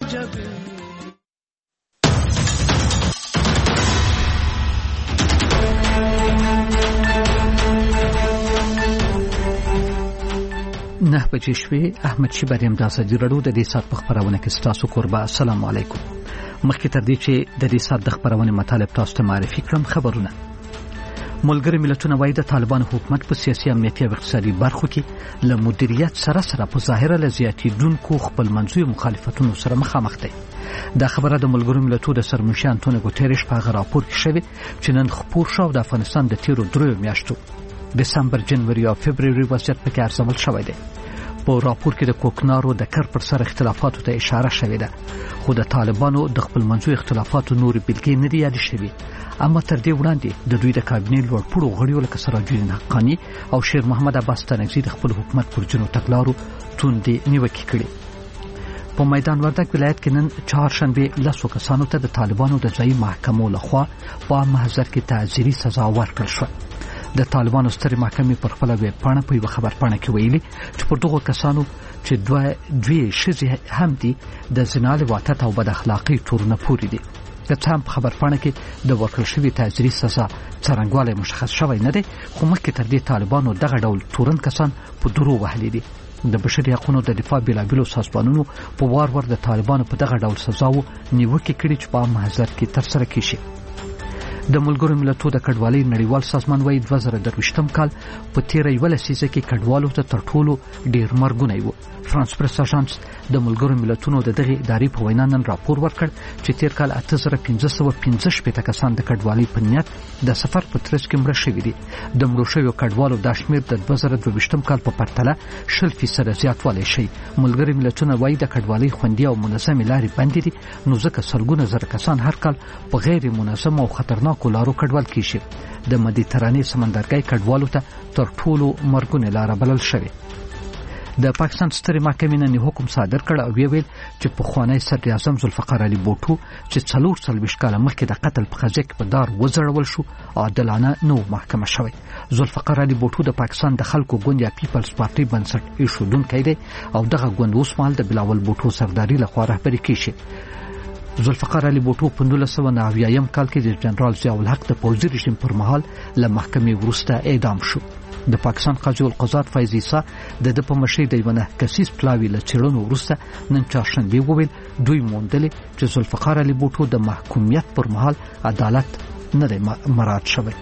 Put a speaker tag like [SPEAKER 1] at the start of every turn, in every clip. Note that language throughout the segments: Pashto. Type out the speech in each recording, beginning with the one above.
[SPEAKER 1] جبه
[SPEAKER 2] نه بجې شوې. احمد شیبر یم د ازادي راډیو د دې ساعت په خپرونه کې ستاسو کوربه. السلام علیکم. مخکې تر دې چې د دې ساعت د خپرونې مطالب تاسو ته معرفي کړم، خبرونه. ملګري ملتونه وايي د طالبان حکومت په سیاسي امنیتي او اقتصادي برخو کې له مدیریت سره په ظاهره له زیاتېدونکو خپلمنځي مخالفتونو سره مخامخ دی. دا خبره د ملګرو ملتونو د سرمنشي انټونیو ګوتریش په هغه راپور کې شوې چې نن خپور شو. د افغانستان د تیرو 3 میاشتو دسمبر، جنوري او فبروري وضعیت پکې ارزول شوی دی. په راپور کې د کوکنارو د کر پر سر اختلافاتو ته اشاره شوې ده، خو د طالبانو د خپلمنځي اختلافاتو نور بلګې نه دي یادې شوې. اما تر دې وړاندې د دوی د کابینې لوړپوړو غړیو لکه سراج الدین حقانی او شیر محمد عباس تنگزی د خپل حکومت پر جنو تګلارو توندې نیوکې کړې. په میدان وردګ ولایت کې نن چهارشنبه 10 کسانو ته د طالبانو د ځایي محکمو لخوا په محضر کې تعزیري سزا ورکړل شوه. د طالبانو سترې محکمې پر خپل ویب پاڼه په یو خبرپاڼه کې ویلي چې پر دغه کسانو چې دوی شذې هم دي د زنا، لواطت او بد اخلاقی تورونه پوري دي. د څام په خبرپاڼه کې د ورکړل شوی تعزیري سزا څرنګوالی مشخص شوی نه دی، خو مخکې تر دې طالبانو دغه ډول تورن کسان په درو وهلي دي. د بشري حقوقو د دفاع بېلابېلو سازمانونو په وار د طالبانو په دغه ډول سزاو نیوکې کړي چې په محضر کې ترسره کیږي. د ملګرو ملتونو د کډوالۍ نړیوال سازمان وايي 2023م کال په 13 لسیزه کې کډوالو ته تر ټولو ډیر مرګونه وو. فرانس پریس اژانس د ملګرو ملتونو د دغه ادارې په وینا نن راپور ورکړ چې تیر کال 8515 کسان د کډوالۍ په نیت د سفر په ترڅ کې مړه شوي دي. د مړو شویو کډوالو د شمېر د 2022م کال په پرتله 0% زیاتوالی شي. ملګرو ملتونو وايي د کډوالۍ خوندي او منظمې لارې بندې دي، نو ځکه سلګونه زره کسان هر کال په غیر منظم او خطرناک لارو کډوال کیږي. د مدیترانې سمندرګي کډوالو ته تر ټولو مرګونه لار بلل شوی. د پاکستان سترې محکمې نن حکم صادر کړ او ویل چې پخوانی صدر اعظم ذوالفقار علي بوټو چې 44 کال مخکې د قتل په قضیه کې په دار وځړول شو، عادلانه نو محکمه شوی. ذوالفقار علي بوټو د پاکستان د خلکو ګوند یا پیپلز پارټي بنسټ ایښودونکی دی او دغه ګوند اوس مهال د بلاول بوټو سرداري لخوا رهبري کیږي. ذوالفقار علي بوټو په 1990 کال کې د جنرال ضیاء الحق د پوځي رژیم پر مهال له محکمې وروسته اعدام شو. د پاکستان قاضي القضات فیض عیسی د په مشرۍ د یو کسیز پلاوی له چیرونو وروسته نن چهارشنبه وویل دوی موندلې چې ذوالفقار علي بوټو د محکومیت پر مهال عدالت نه دی مراعات شوی.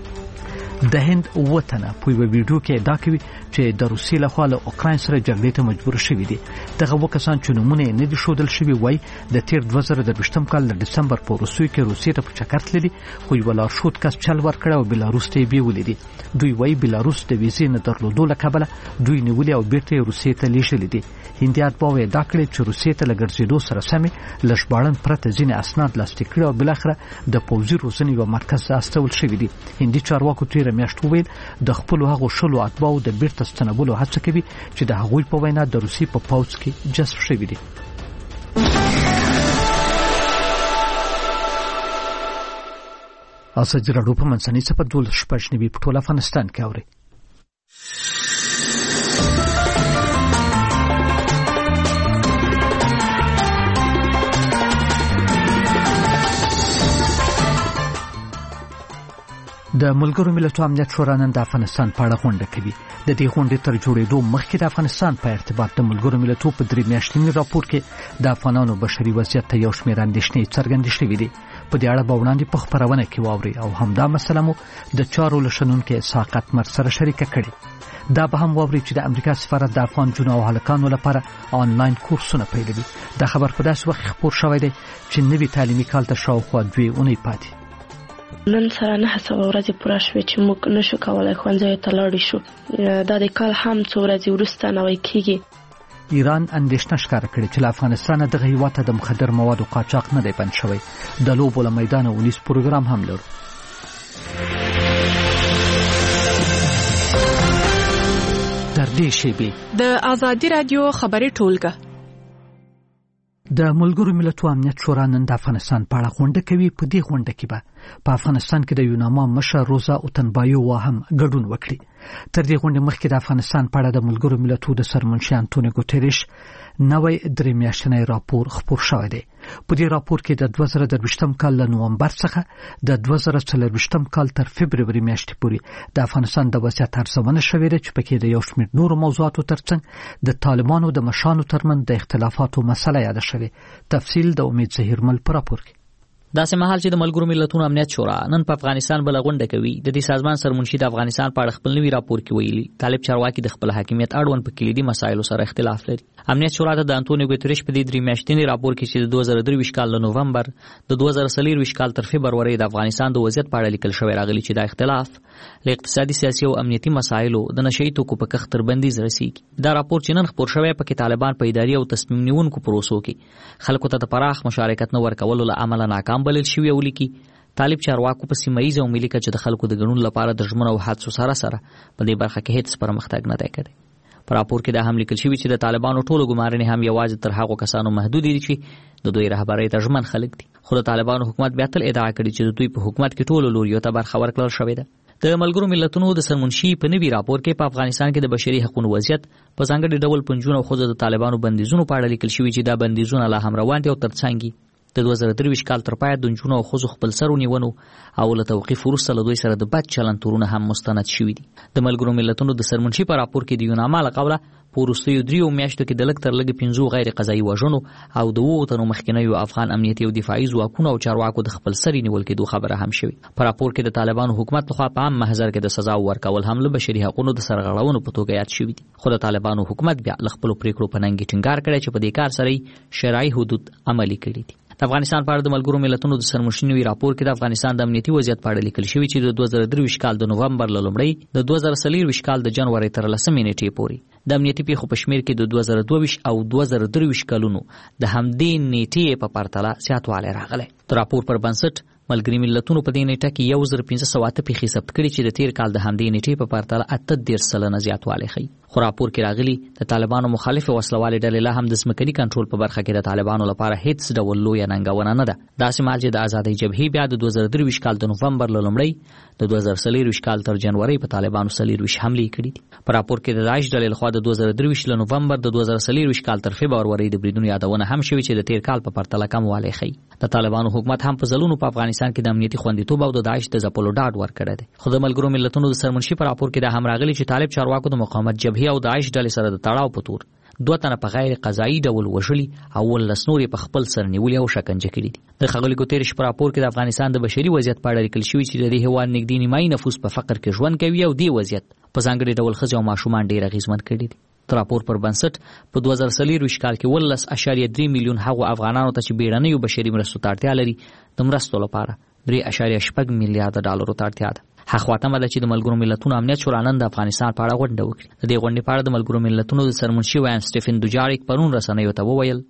[SPEAKER 2] د هند وطنه په یو ویډیو کې ادعا کوي چې د روسیې لخوا له اوکراین سره جګړې ته مجبور شوي دي. دغه وکسان چې نومونه نه دي ښودل شوي وایي د تیر 2022م کال د دسمبر په وروستیو کې روسیې ته په چکر تللي، خو یو لارښود کس چل ورکړ او بلاروس ته یې بیولې دي. دوی وایي بلاروس د ویزې نه درلودو له کبله دوی نیولې او بیرته یې روسیې ته لیږلي دي. هندي اتباعو ادعا کړې چې روسیې ته له ګرځېدو سره سمې له ژباړن پرته ځینې اسناد لاسلیک کړي او بالاخره د پوځي روزنې یو مرکز ته استول شوي دي. هندي چارواکو تېره میاشت وویل د خپلو هغو شلو اتباعو د بیرته ستنولو هڅه کوي چې د هغوی په وینا د روسیې په پوځ کې جذب شوي دي. ازادي راډیو په منځنۍ صفحه 12 په ټول افغانستان کې اوري. د ملګرو ملتونو امنیت شورا نن د افغانستان په اړه غونډه کوي. د دې غونډې تر جوړېدو مخکې د افغانستان په ارتباط د ملګرو ملتونو په 3 میاشتني راپور کې د افغانانو بشري وضعیت ته یو شمېر اندېښنې څرګندې شوې دي. په دې اړه به وړاندې په خبرونه کې واوري او همدا مسله مو د چارو لشنونکو ساقط مر سره شریکه کړي. دا به هم واوري چې د امریکا سفارت د افغان جنو او هلکانو لپاره آنلاین کورسونه پیلوي. دا خبر په داسې وخت خبر شوی دی چې نوي تعلیمي کال ته شاوخوا 2 اونۍ پاتې.
[SPEAKER 3] نن سره 9 ورځې پوره شوې چې موږ نشو کولای ښوونځیو ته لاړ شو. دا د کال هم څو ورځې وروسته نوی کیږي.
[SPEAKER 2] ایران اندېښنه ښکاره کړې چې له افغانستانه دغه هیواد ته د مخدر موادو قاچاق نه دی بند شوی. د لوبو له میدانه ونیس پروګرام هم لرو. تر دې شیبې
[SPEAKER 4] د ازادي رادیو خبري ټولګه
[SPEAKER 2] د ملګرو ملتونو امنیت شورا نن د افغانستان په اړه غونډه کوي. په دې غونډه کې به په افغانستان کې د یوناما مشر روزا اوتنبایو هم ګډون وکړي. تر دې غونډې مخکې د افغانستان په اړه د ملګرو ملتونو د سرمنشي انټونیو ګوتریش نوې درې میاشتنی راپور خپور شوی دی. په دې راپور کې د 2023م کال له نومبر څخه د 2024م کال تر فبرवरी میاشتې پورې د افغانستان د وضعیت ارزونه شوې ده چې پکې د یو شمېر نورو موضوعاتو ترڅنګ د طالبانو د مشانو ترمن د اختلافاتو مسله یاد شوې. تفصیل د امید ظهیرمل پر راپور کې.
[SPEAKER 1] داسې مهال چې د ملګرو ملتونو امنیت شورا نن په افغانستان بل غونډه کوي، د دې سازمان سرمنشي د افغانستان په اړه خپل نوي راپور کې ویلي طالب چارواکي د خپل حاکمیت اړوند په کلیدي مسایلو سره اختلاف لري. امنیت شورا ته د انټونیو ګوتریش په دې 3 میاشتنی راپور کې چې د 2023 کال له نومبر د 2023 کال تر فبرवरी د افغانستان د وضعیت په اړه لیکل شوی راغلی چې د اختلاف له اقتصادي، سیاسي او امنیتي مسایلو د نشئی توکو په کښت تر بندیز رسیږي. دا راپور چې نن خپور شوی په کې طالبان په اداري او تصمیم نیونکو پروسو کې خلکو ته د پراخ مشارکت نه ورکولو له امله ناکام بلل شوی او طالب چارواکو په سیمه ییزه او ملي کچه د خلکو د ګډون لپاره د ژمنو او حادثو سره په دې برخه کې هیڅ پرمختګ نه دی کړی. په راپور کې دا هم لیکل شوی چې د طالبانو ټولو ګمارنې هم یوازې تر هغو کسانو محدود دي چې د دوی رهبرۍ ته ژمن خلک دي. خو د طالبانو حکومت بیا تل ادعا کړې چې د دوی په حکومت کې ټولو لوریو ته برخه ورکړل شوې ده. د ملګرو ملتونو د سرمنشي په نوي راپور کې په افغانستان کې د بشري حقوقو وضعیت په ځانګړي ډول پنځونه او خود د طالبانو بندیزونو په اړه لیکل شوی چې دا بندیزونه لا هم روان دي او ترڅنګ د 2023 کال تر پای د جنونو او خزو خپل سر ونیونو او له توقیف وروسته له دوی سره د بد چلند تورونه هم مستند شوي دي. د ملګرو ملتونو د سرمنشي په راپور کې د یوناما له قوله په وروستیو 3 میاشتو کې د لږ تر لږه 15 غیر قضایي وژنو او د 2 تنو مخکنیو افغان امنیتي او دفاعي ځواکونو او چارواکو د خپل سر نیول کېدو خبره هم شوې. په راپور کې د طالبانو حکومت لخوا په عام محضر کې د سزا ورکول هم له بشري حقوقو د سرغړونو په توګه یاد شوي دي. خو د طالبانو حکومت بیا له خپل پریکړو په ننګ ټینګار کړی چې په دې کار سره شرعي حدود عملي کړي دي. د افغانستان په اړه د ملګرو ملتونو د سرمنشي نوي راپور کې د افغانستان د امنیتي وضعیت په اړه لیکل شوی چې د 2023 کال د نومبر له لومړۍ د 2023 کال د جنوري تر 10 نیټې پورې د امنیتي پیښو په شمیر کې د 2022 او 2023 کلونو د همدې نیټې په پرتله زیاتوالی راغلی. د راپور پر بنسټ ملګري ملتونو په دې نیټه کې 1508 پیښې ثبت کړي چې د تیر کال د همدې نیټې په پرتله 18% زیاتوالی ښیي. خو راپور کې راغلي د طالبانو مخالف وسلوالې ډلې لا هم د ځمکني کنټرول په برخه کې د طالبانو لپاره هیڅ ډول لویه ننګونه نه ده. داسې مهال چې د ازادۍ جبهې بیا د 2023 کال د نومبر له لومړۍ د 2023 کال تر جنوري په طالبانو 24 حملې کړي دي. په راپور کې د داعش ډلې لخوا د 2023 له نومبر د 2023 کال تر فبرवरी د بریدونو یادونه هم شوې چې د تیر کال په پرتله کموالی ښیي. د طالبانو حکومت هم په ځلونو په افغانستان کې د امنیتي خوندیتوب او د داعش د ځپلو ډاډ ورکړی دی. خو د ملګرو ملتونو د سرمنشي په راپور کې دا هم راغلي چې طالب چارواکو د مقاومت جبهې او داعش ډلې سره د تړاو په تور 2 تنه په غیر قضایي ډول وژلي او 19 نور په خپل سر نیولي او شکنجه کړي دي. د ښاغلي ګوتریش په راپور کې د افغانستان د بشري وضعیت په اړه لیکل شوی چې د دې هېواد نږدې نیمایي نفوس په فقر کې ژوند کوي او دې وضعیت په ځانګړي ډول ښځې او ماشومان ډېر اغېزمن کړي دي. د راپور پر بنسټ په 2023 کال کې 18.3 میلیون هغو افغانانو ته چې بیړنیو بشري مرستو ته اړتیا لري د مرستو لپاره 3.8 میلیارډ ډالرو ته اړتیا ده. حقواتمه ده چې د ملګرو ملتونو امنیت شورا نن د افغانستان په اړه غونډه وکړي. د دې غونډې په اړه د ملګرو ملتونو د سرمنشي وایم سټیفن دوجاریک پرون رسنیو ته وویل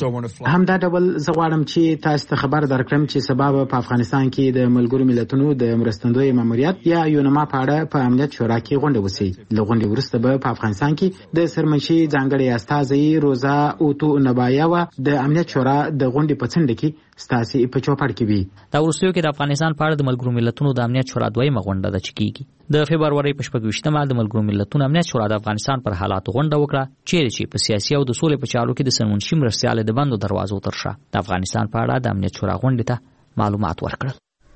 [SPEAKER 4] همدا ډول زه غواړم چې تاسو ته خبر درکړم چې سبب په افغانستان کې د ملګرو ملتونو د مرستندوی ماموریت یا یونما په اړه په امنیت شورا کې غونډه وسی. له غونډې وروسته به په افغانستان کې د سرمنشي ځانګړي استازي روزا اوتو نبایاوا د امنیت شورا د غونډې په څنډه کې ستاسي په چوپړ کې وي.
[SPEAKER 1] دا وروستیو کې د افغانستان په اړه د ملګرو ملتونو د امنیت شورا دویمه غونډه ده چې کیږي. د فبرवरी په 28مه د ملګرو ملتونو امنیت شورا د افغانستان پر حالاتو غونډه وکړه چې په سیاسي او د سولې په چارو کې د سرمنشي مرستیال د بندو دروازو تر شا د افغانستان په اړه د امنیت شورا غونډې ته معلومات ورکړل.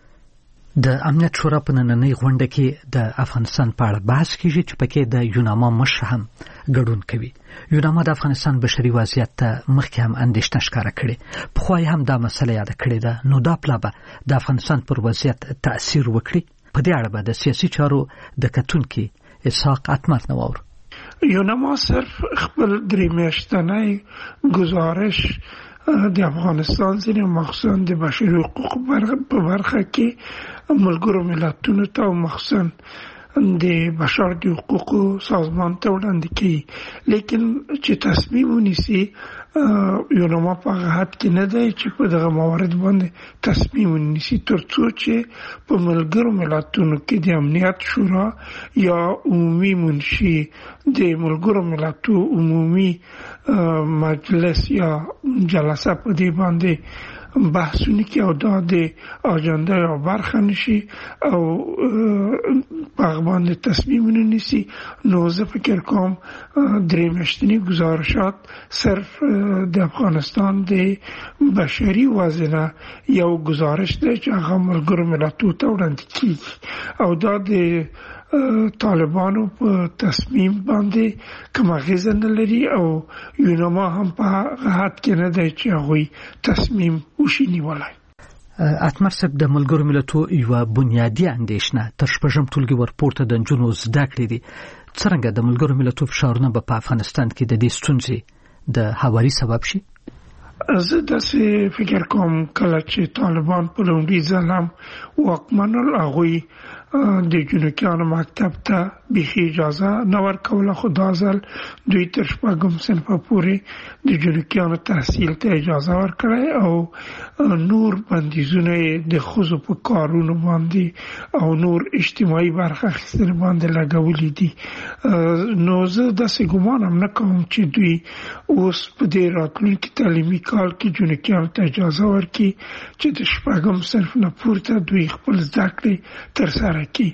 [SPEAKER 2] د امنیت شورا په نننۍ غونډه کې د افغانستان په اړه بحث کیږي چې پکې د یوناما مشر هم ګډون کوي. یوناما د افغانستان بشري وضعیت ته مخکې هم اندېښنه ښکاره کړې، پخوا یې هم دا مسله یاده کړې ده. نو دا پلا به د افغانستان پر وضعیت تأثیر وکړي. په دې اړه به د سیاسي چارو د کتونکي اسحاق اتمر نوور.
[SPEAKER 5] یوناما صرف خپل 3 میاشتنی گزارش د افغانستان ځینې مخصوصا د بشري حقوقو په برخه کې ملګرو ملتونو ته او مخصوصا د بشري حقوقو سازمان ته وړاندې کوي، لیکن چې تصمیم ونیسي یونما په حد کې نه دی چې په دغه موارد باندې تصمیم ونیسي ترڅو چې په ملګرو ملتونو کې د امنیت شورا یا عمومي منشي د ملګرو ملتونو عمومي مجلس یا جلسه په دې باندې بحثونه کې او دا د اجنډا یو برخه نشي او په باندې تصمیم ونیسي. نو زه فکر کوم درې میاشتنی گزارشات صرف د افغانستان د بشري وضعه یو گزارش دی چې هغه ملګرو ملتونو ته وړاندې کیږي او دا د طالبانو په تصمیم باندې کوم اغیزه نه لري او یونما هم په حد کې نه دی چې هغه تصمیم وشي نیولای.
[SPEAKER 2] اتمر صاحب د ملګرو ملتونو یو بنیادی اندیشنه تر شپږم ټولګي ورپورته د جنونو زده کړې دي. څنګه د ملګرو ملتونو فشارونه په افغانستان کې د دې ستونزې د هواري سبب شي؟
[SPEAKER 5] زه داسې فکر کوم کله چې طالبان په لومړي ځل هم واکمنل هغوی د جنوکیانو مکتب ته بيخي اجازه نه ورکوله خو دا ځل دوی تر شپږم صنف پورې د جنوکیانو تحصیل ته اجازه ورکړه او نور بندیزونه د خصوص په کارونو باندې او نور اجتماعي برخه اخیستل باندې لګولې دي. نو زه داسې ګمان هم نه کوم چې دوی اوس په دې راتلونکي تعلیمي کال کې جنوکیانو ته اجازه ورکړي چې د شپږم صنف نه پورته دوی خپل زده کړې ترسره کی،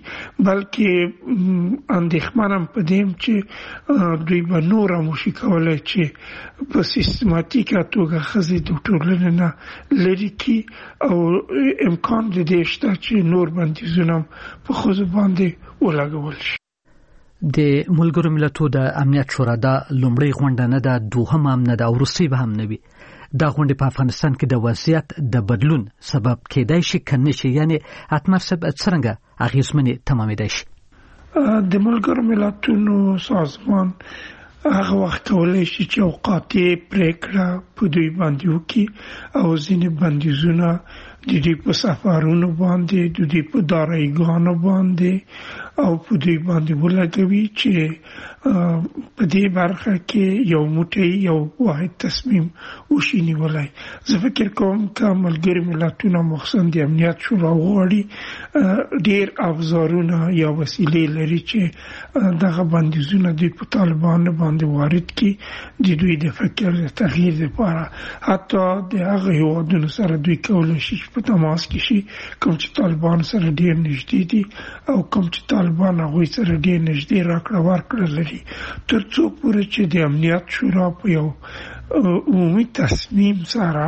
[SPEAKER 5] بلکې اندېښمنم په دې چې دوی به نور موشي کولای چې په سیستماتیکه توګه خزي د ټولنې نه لري کی او امکان دې شته چې نور بندیزونه په خو باندې ولګول شي.
[SPEAKER 2] د ملګرو ملتونو د امنیت شورا د لومړی غونډه نه ده، دوهم هم نه ده او وروستۍ به هم نه وي. دا غونډه په افغانستان کې د وضعیت د بدلون سبب کېدای شي کنه شي، یعنی اتمر سبب څنګه اغیزمنې تمامېدای شي؟
[SPEAKER 5] د ملګرو ملتونو سازمان هغه وخت کولای شي چې اوقاتي پریکړه په دوی باندې وکړي او ځینې بندیزونه د دوی په سفرونو باندې د دوی په دارایګانو باندې او په دوی باندې ولګوي چې په دې برخه کې یو موټی یو واحد تصمیم وشي نیولای. زه فکر کوم چې ملګري ملتونه مخصوصا د امنیت شورا غواړي ډېر ابزارونه یا وسیلې لري چې دغه بندیزونه دوی په طالبانو باندې وارد کړي د دوی د فکر د تغییر لپاره. حتی د هغه هیوادونو سره دوی کولای شي په تماس کې شي کوم چې طالبان سره ډېر نږدې دي او کوم چې طالبان هغوی سره ډېر نږدې راکړه ورکړه لري، ترڅو پورې چې د امنیت شورا په یو عمومي تصمیم سره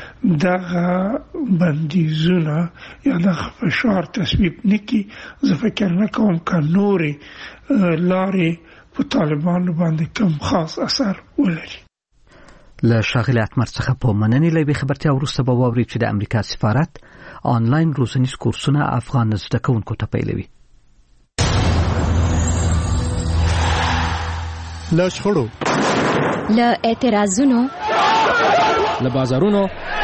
[SPEAKER 5] دغه بندیزونه یا دغه فشار تصویب نکي. زه فکر نه کوم که نورې لارې په طالبانو باندې کوم خاص اثر ولري.
[SPEAKER 2] له ښاغلي اتمر څخه په مننې لوي خبرتیا وروسته به واوري چې د امریکا سفارت آنلاین روزنیز کورسونه افغان زده کوونکو ته پیلوي.
[SPEAKER 6] له شخړو،
[SPEAKER 7] له اعتراضونو،
[SPEAKER 6] له بازارونو،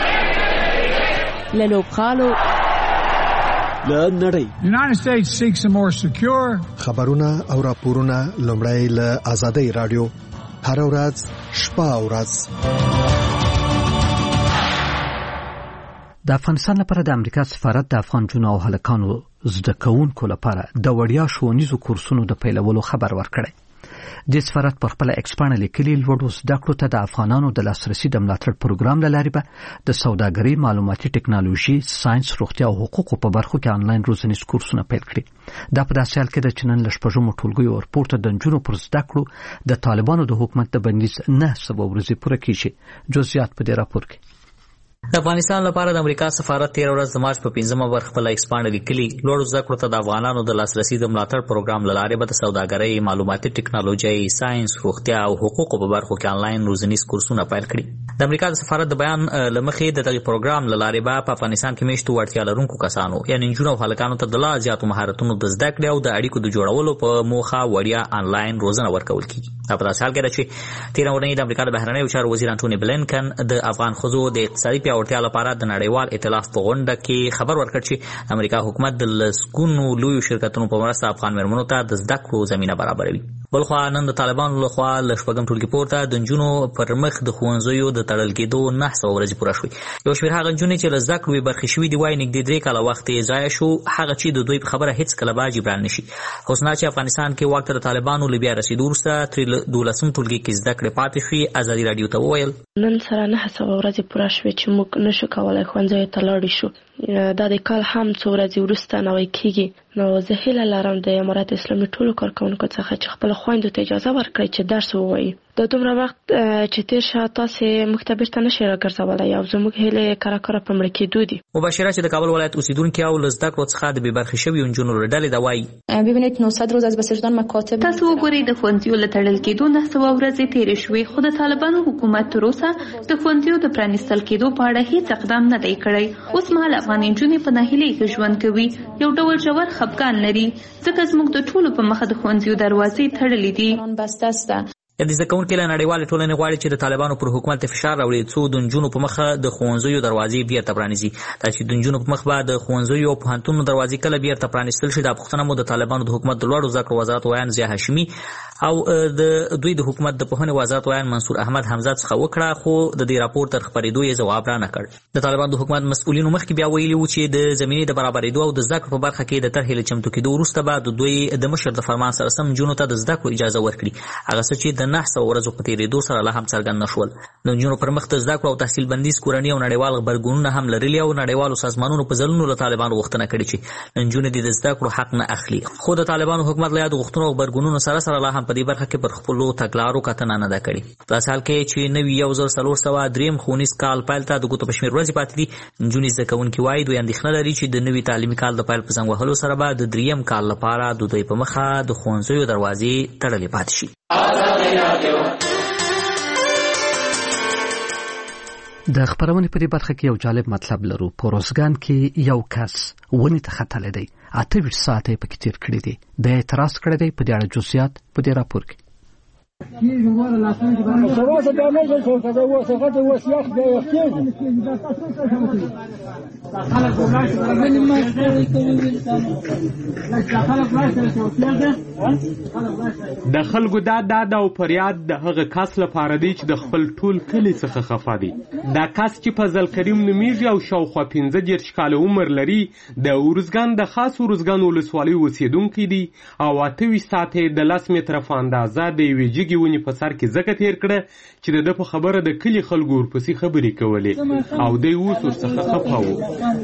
[SPEAKER 7] له لوبغالو،
[SPEAKER 6] له نړۍ.
[SPEAKER 8] United States seeks a more secure.
[SPEAKER 6] خبرونه او راپورونه لومړی له آزادۍ رادیو هر ورځ شپه او ورځ.
[SPEAKER 2] د افغانستان لپاره د امریکا سفارت د افغان جنو او هلکانو زده کوونکو لپاره د وړیا ښوونیزو کورسونو د پیلولو خبر ورکړی. د سفارت پر خپل ایکسپانه لیکلي لوړو زده کړو ته د افغانانو د لاسرسي د ملاتړ پروګرام له لارې به د سوداګرۍ، معلوماتي ټکنالوژي، ساينس، روغتیا او حقوقو په برخو کې آنلاین روزنیز کورسونه پیل کړي. دا په داسې حال کې د چنن لشپږمو ټولګیو ورپورته د نجونو پر زده کړو د طالبانو د حکومت د بندیز 9 ورځې پوره کیږي. جزئیات په دې راپور کې.
[SPEAKER 1] د افغانستان لپاره د امریکا سفارت 13 ورځ د مارچ په 5مه ورځ خپل ایکسپانډ لیکلي لوړو زده کړو ته د افغانانو د لاسرسي د ملاتړ پروګرام لاره به د سوداګرۍ، معلوماتي ټکنالوژي، ساينس، روغتیا او حقوقو په برخو کې آنلاین روزنیز کورسونه پیل کړي. د امریکا د سفارت د بیان لمخې د دغه پروګرام لاره به په افغانستان کې میشتو وړتیا لرونکو کسانو یعنی نجونو او هلکانو ته د لا زیاتو مهارتونو د زده کړې او د اړیکو د جوړولو په موخه وړیا آنلاین روزنه ورکول کیږي. په داسې حال کې چې 13 ورځې د امریکا د بهرنیو چارو وزیر انټونی بلینکن د افغان ښځو د اقتصادي پیاوړتیا لپاره د نړیوال ائتلاف په غونډه کې خبر ورکړ چې امریکا حکومت د لسګونو لویو شرکتونو په مرسته افغان مېرمنو ته د زده کړو زمينه برابروي. بلخوا نن د طالبانو لخوا له شپږم ټولګي پورته د نجونو پر مخ د ښوونځیو د تړل کېدو 900 ورځې پوره شوې. یو شمېر هغه نجونې چې له زده کړو برخې شوي دي وایي نږدې 3 کاله وخت یې ضایع شو، هغه چې د دوی په خبره هیڅ کله به جبران نشي. حسنا چې افغانستان کې واک ته د طالبانو له بیا رسېدو وروسته ترې 12 ټولګي کې زده کړې پاتې شوې. ازادي راډیو ته وویل
[SPEAKER 3] نن سره 900 ورځې پوره شوې چې موږ نشو کولی ښوونځیو ته لاړ شو. دا د کال هم څو ورځې وروسته نوی کېږي. نو زه هیله لرم د امارت اسلامي ټولو کارکوونکو څخه چې خپل خویندو ته اجازه ورکړي چې درس ووایي. دا دومره وخت چې تیر شه تاسې موږ ته بیرته نشئ راګرځولی او زموږ هیلې کره په مړه کېدو دي.
[SPEAKER 1] مبشره چې د کابل ولایت اوسیدونکې او له زده کړو څخه د بې برخې شویو نجونو له ډلې ده وایي
[SPEAKER 9] ببینید 900 روز از بسیجدان مکاتب.
[SPEAKER 10] تاسو وګورئ د ښوونځیو له تړل کېدو 900 ورځې تېرې شوې، خو د طالبانو حکومت تر اوسه د ښوونځیو د پرانیستل کېدو په اړه هیڅ اقدام نه دی کړی. اوس مهال افغان نجونې په ناهیلۍ کې ژوند کوي، یو ډول ژور خفګان لري ځکه زموږ د ټولو په مخه د ښوونځیو دروازې تړلې دي.
[SPEAKER 9] بسته است.
[SPEAKER 1] د زده کوونکو له نړیوالې ټولنې غواړي چې د طالبانو پر حکومت فشار راوړي څو د نجونو په مخه د ښوونځیو دروازې بیرته پرانیزي. دا چې د نجونو په مخ به د ښوونځیو او پوهنتونونو دروازې کله بیرته پرانیستل شي دا پوښتنه مو د طالبانو د حکومت د لوړو زده کړو وزارت ویان ضیا هاشمي او د دوی د حکومت د پوهنې وزارت ویان منصور احمد حمزه څخه وکړه، خو د دې راپور تر خپرېدو یې ځواب را نه کړ. د طالبانو د حکومت مسؤلینو مخکې بیا ویلي وو چې د زمینې د برابرېدو او د زده کړو په برخه کې د طرحې له چمتو کېدو وروسته به د دوی د مشر د فرمان سره سم نجونو ته د زده کړو اجازه ورکړي، هغه څه چې د 900 ورځو په تېرېدو سره لا هم څرګند نشول. د نجونو پر مخ د زده کړو او تحصیل بندیز کورني او نړیوال غبرګونونه هم لرلي او نړیوالو سازمانونو په ځلونو له طالبانو غوښتنه کړې چې نجونې د زده کړو حق نه اخلي، خو د طالبانو حکومت له یادو غوښتنو او غبرګونونو سره لا هم په دې برخه کې پر خپلو تګلارو کتنه نه ده کړې. په داسې حال کې چې نوي 1403 ښوونیز کال پیل ته د ګوتو په شمېر ورځې پاتې دي، نجونې زده کوونکي وایي دوی اندېښنه لري چې د نوي تعلیمي کال د پیل په زنګ وهلو سره به د 3م کال لپاره د دوی په مخه د ښوونځیو دروازې تړلې پاتې شي.
[SPEAKER 2] د خبرونې په دې برخه کې یو جالب مطلب لرو. په روزګان کې یو کس ونې ته ختلی دی، 28 ساعته یې پکې تېر کړي دي. د اعتراض کړی دی. په دې اړه جزئیات په دې راپور کې.
[SPEAKER 11] د خلکو دا او فریاد د هغه کس لپاره دی چې د خپل ټول کلی څخه خفه دي. دا کس چې فضل کریم نومیږي او شاوخوا 15 کاله عمر لري، د ورزګان د خاص ورزګان ولسوالۍ اوسیدونکی دی او 28 ساعته د 10 متره په اندازه د یوې جګې ونې په سر کې ځکه تېر کړه چې د په خبره د کلي خلکو ورپسې خبرې کولې او دی اوس ورڅخه خفه و.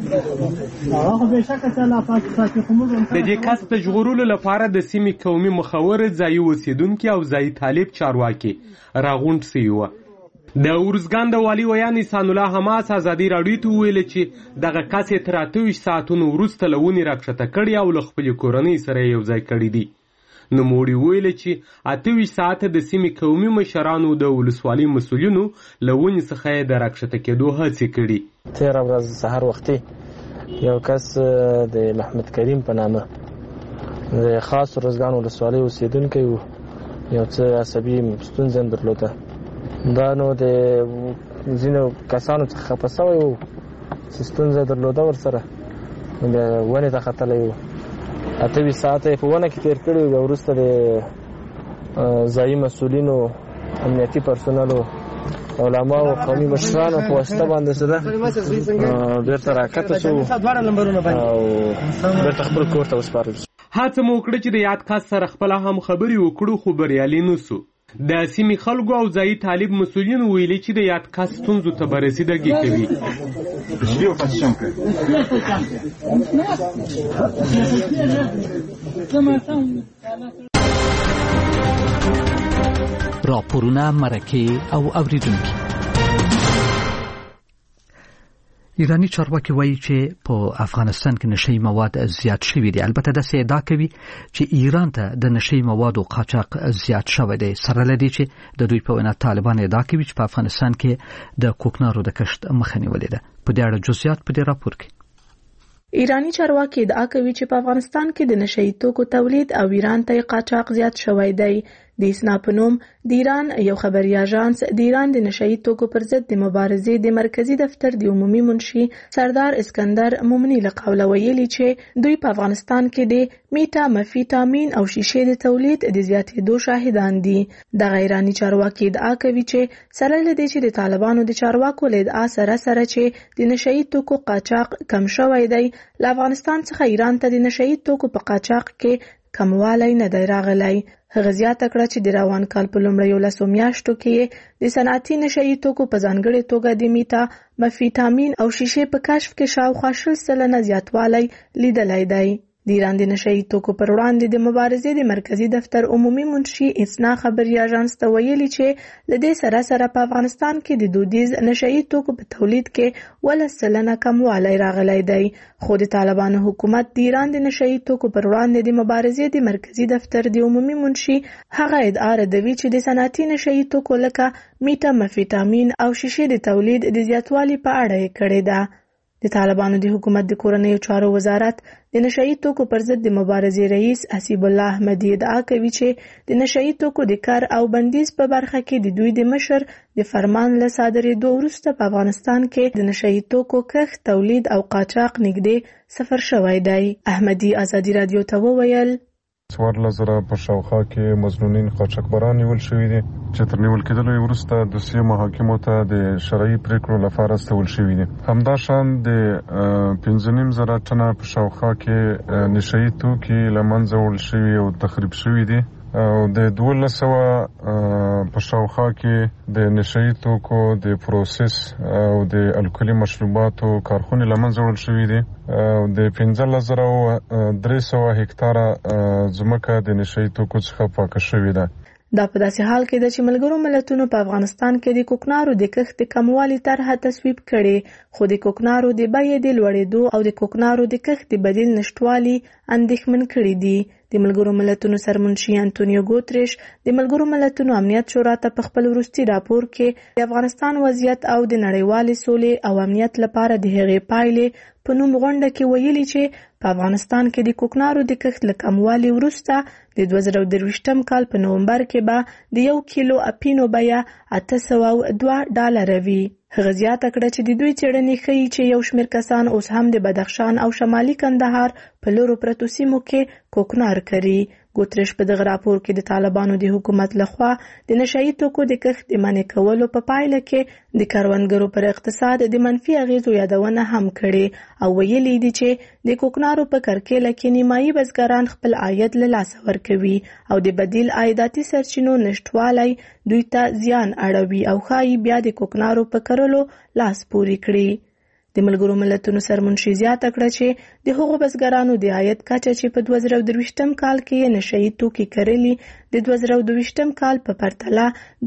[SPEAKER 11] د دې کس د ژغورلو لپاره د سیمې قومي مخور، ځایي اوسیدونکي او ځایي طالب چارواکي راغونډ سوي وه. د ورزګان د والي ویان احسان الله حماس ازادي راډیو ته وویل چې دغه کس یې تر 28 ساعتونو وروسته له ونې راکښته کړي او له خپلې کورنۍ سره یې یو ځای کړي دي. نوموړي ویل چې 28 ساعته د سیمې قومي مشرانو د ولسوالۍ مسؤلینو له ونې څخه یې د راکښته کېدو هڅې کړي.
[SPEAKER 12] تېره ورځ سهار وختي یو کس د محمد کریم په نامه د خاص روزګان ولسوالۍ اوسیدونکی و، یو څه عصبي ستونزه هم درلوده. دا نو د ځینو کسانو څخه خفه سوی و چې ستونزه درلوده ورسره، بیا ونې ته ختلی و. 28 ساعته په ونه کې تېر کړي و. وروسته د ځایي مسؤلینو، امنیتي پرسونلو، علماو، قومي مشرانو په واسطه باندې سره بیرته راکښته شو او بیرته خپل کور ته وسپارل شو.
[SPEAKER 11] هڅه مو وکړه چې د یاد کس سره خپله هم خبرې وکړو خو بریالي نه سو. د سیمې خلکو او ځایي طالب مسؤلینو ویلي چې د یاد کس ستونزو ته به رسیدګي کوي.
[SPEAKER 2] راپورونه، مرکې او اوریدونکي. ایرانی چارواکي وایي چې په افغانستان کې نشئی مواد زیات شوي دي. البته داسې ادعا کوي چې ایران ته د نشئی موادو قاچاق زیات شوی دی. سره له دې چې د دوی په وینا طالبان ادعا کوي چې په افغانستان کې د کوکنارو د کښت مخه نیولې ده. په دې اړه جزئیات په دې راپور کې.
[SPEAKER 13] ایرانی چارواکي ادعا کوي چې په افغانستان کې د نشئی توکو تولید او ایران ته قاچاق زیات شوی دی. د اسنا په نوم د ایران یو خبري اژانس د ایران د نشئی توکو پر ضد د مبارزې د مرکزی دفتر د عمومي منشي سردار اسکندر مومنی له قوله ویلي چې دوی په افغانستان کې د میټا مفیتامین او شیشې د تولید د زیاتېدو شاهدان دي. د ایرانی چارواکي ادعا کوي چې سره له دې چې د طالبانو د چارواکو له ادعا سره چې د نشئی توکو قاچاق کم شوی دی، له افغانستان څخه ایران ته د نشئی توکو په قاچاق کې کموالی نه دی راغلی. هغه زیاته کړه چې د روان کال په لومړیو 10 میاشتو کې د صنعتي نشئی توکو په ځانګړې توګه د میټا مفیتامین او شیشې په کشف کې شاوخوا 60% زیاتوالی لیدلی دی. د ایران د نشئی توکو پر وړاندې د مبارزې د مرکزی دفتر عمومي منشي اسنا خبري اژانس ته ویلي چې له دې سره سره په افغانستان کې د دودیز نشئی توکو په تولید کې 10% کموالی راغلی دی. خو د طالبانو حکومت د ایران د نشئی توکو پر وړاندې د مبارزې د مرکزی دفتر د عمومي منشي هغه ادعا ردوي چې د صنعتي نشئی توکو لکه میټا مفیتامین او شیشې د تولید د زیاتوالي په اړه یې کړې ده. د طالبانو د حکومت د کورنیو چارو وزارت د نشئی توکو پر ضد د مبارزې رئیس حسیب الله احمدی ادعا کوي چې د نشئی توکو د کار او بندیز په برخه کې د دوی د مشر د فرمان له صادرېدو وروسته په افغانستان کې د نشئی توکو کښت، تولید او قاچاق نږدې صفر شوی دی. احمدی ازادي رادیو ته وویل
[SPEAKER 14] 14,000 په شاوخوا کې مظنونین قاچاقبران نیول شوي دي چې تر نیول کېدلو وروسته دوسیه محاکمو ته د شرعي پریکړو لپاره استول شوي دي. همداشان د 15,000 ټنه په شاوخوا کې نشئی توکي له منځه وړل شوي او تخریب شوي دي او د 1200 په شاوخوا کې د نشئی توکو د پروسس او د الکولي مشروباتو کارخونې له منځه وړل شوي دي او د 15,300 هکتاره ځمکه د نشئی توکو څخه پاکه شوې ده.
[SPEAKER 13] دا په داسې حال کې ده چې ملګرو ملتونو په افغانستان کې د کوکنارو د کښت د کموالي طرحه تصویب کړي، خو د کوکنارو د بیې د لوړېدو او د کوکنارو د کښت د بدیل نشټوالي اندېښمن کړي دي. د ملګرو ملتونو سرمنشي انټونیو ګوتریش د ملګرو ملتونو امنیت شورا ته په خپل وروستي راپور کې د افغانستان وضعیت او د نړیوالې سولې او امنیت لپاره د هغې پایلې په نوم غونډه کې ویلي چې په افغانستان کې د کوکنارو د کښت له کموالي وروسته د 2023 کال په نومبر کې به د 1 کیلو اپینو بیه $802 وي. هغه زیاته کړه چې د دوی څېړنې ښیي چې یو شمېر کسان اوس هم د بدخشان او شمالي کندهار په لورو پرتو سیمو کې کوکنار کري. ګوتریش په دغه راپور کې د طالبانو د حکومت لخوا د نشئی توکو د کښت د منع کولو په پایله کې د کروندګرو پر اقتصاد د منفي اغیزو یادونه هم کړې او ویلي دي چې د کوکنارو په کرکیله کې نیمایي بزګران خپل عاید له لاسه ورکوي او د بدیل عایداتي سرچینو نشټوالی دوی ته زیان اړوي او ښایي بیا د کوکنارو په کرلو لاس پورې کړي. د ملګرو ملتونو سرمنشي زیاته کړه چې د هغو بزګرانو د عاید کچه چې په 2023 کال کې نشئی توکي کرلي د 2022 کال په پرتله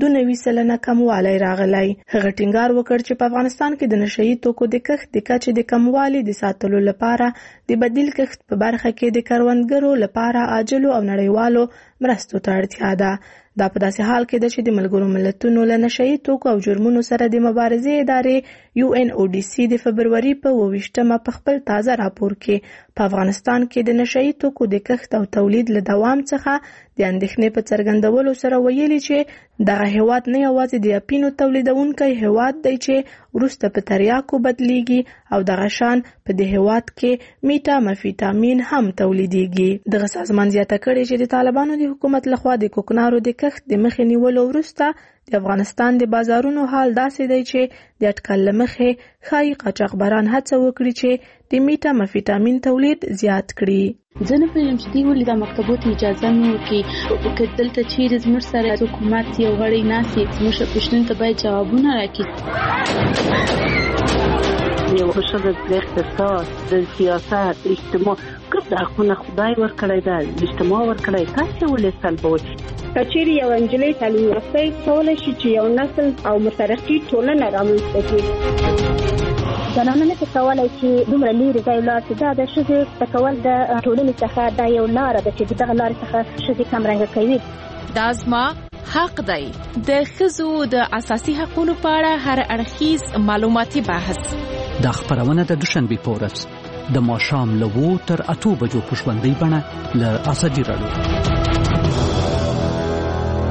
[SPEAKER 13] 92% کموالی راغلی. هغه ټینګار وکړ چې په افغانستان کې د نشئی توکو د کښت د کچې د کموالي د ساتلو لپاره د بدیل کښت په برخه کې د کروندګرو لپاره عاجلو او نړیوالو مرستو ته اړتیا ده. دا په داسې حال کې ده چې د ملګرو ملتونو له نشئی توکو او جرمونو سره د مبارزې ادارې UNODC د فبروري په 28 په خپل تازه راپور کې په افغانستان کې د نشئی توکو د کښت او تولید له دوام څخه د اندېښنې په څرګندولو سره ویلي چې دغه هیواد نه یوازې د اپینو تولیدونکی هیواد دی چې وروسته په تریاکو بدلیږي او دغه شان په دې هیواد کې میټا مفیتامین هم تولیدیږي. دغه سازمان زیاته کړې چې د طالبانو د حکومت لخوا د کوکنارو د کښت د مخې نیولو وروسته د افغانستان د بازارونو حال داسې دی چې د اټکل له مخې ښایي قاچاقبران هڅه وکړي چې د میټا مفیتامین تولید زیات کړي.
[SPEAKER 15] زه نه پوهېږم چې دوی ولې دا مکتبو ته اجازه نه ورکوي که دلته چیرې زموږ سره حکومت یو غړی ناست وي زموږ پوښتنو ته باید جوابونه راکړي.
[SPEAKER 16] یو ښځه د اقتصاد د سیاست اجتماع ګډ حقونه خدای ورکړی ده اجتماع ورکړی تاسې ولې سلبوئ؟
[SPEAKER 17] که چیرې یو نجلۍ تعلیم یافته کولی شي چې یو نسل او مترقي ټولنه رامنځته کړي.
[SPEAKER 18] زنانه نه کولی چې دومره لرې ځای ولاړ شي. دا د ښځې زده کول د ټولنې څخه دا یو لاره ده چې دغه لارې څخه ښځې کمرنګه کوي.
[SPEAKER 19] دا زما حق دی. د ښځو د اساسي حقوقو په اړه هر اړخیز معلوماتي بحث
[SPEAKER 2] دا خبرونه د دوشنبه په ورځ د ماښام له 2 تر 8 بجو په ژوندۍ بڼه له ازادي راډیو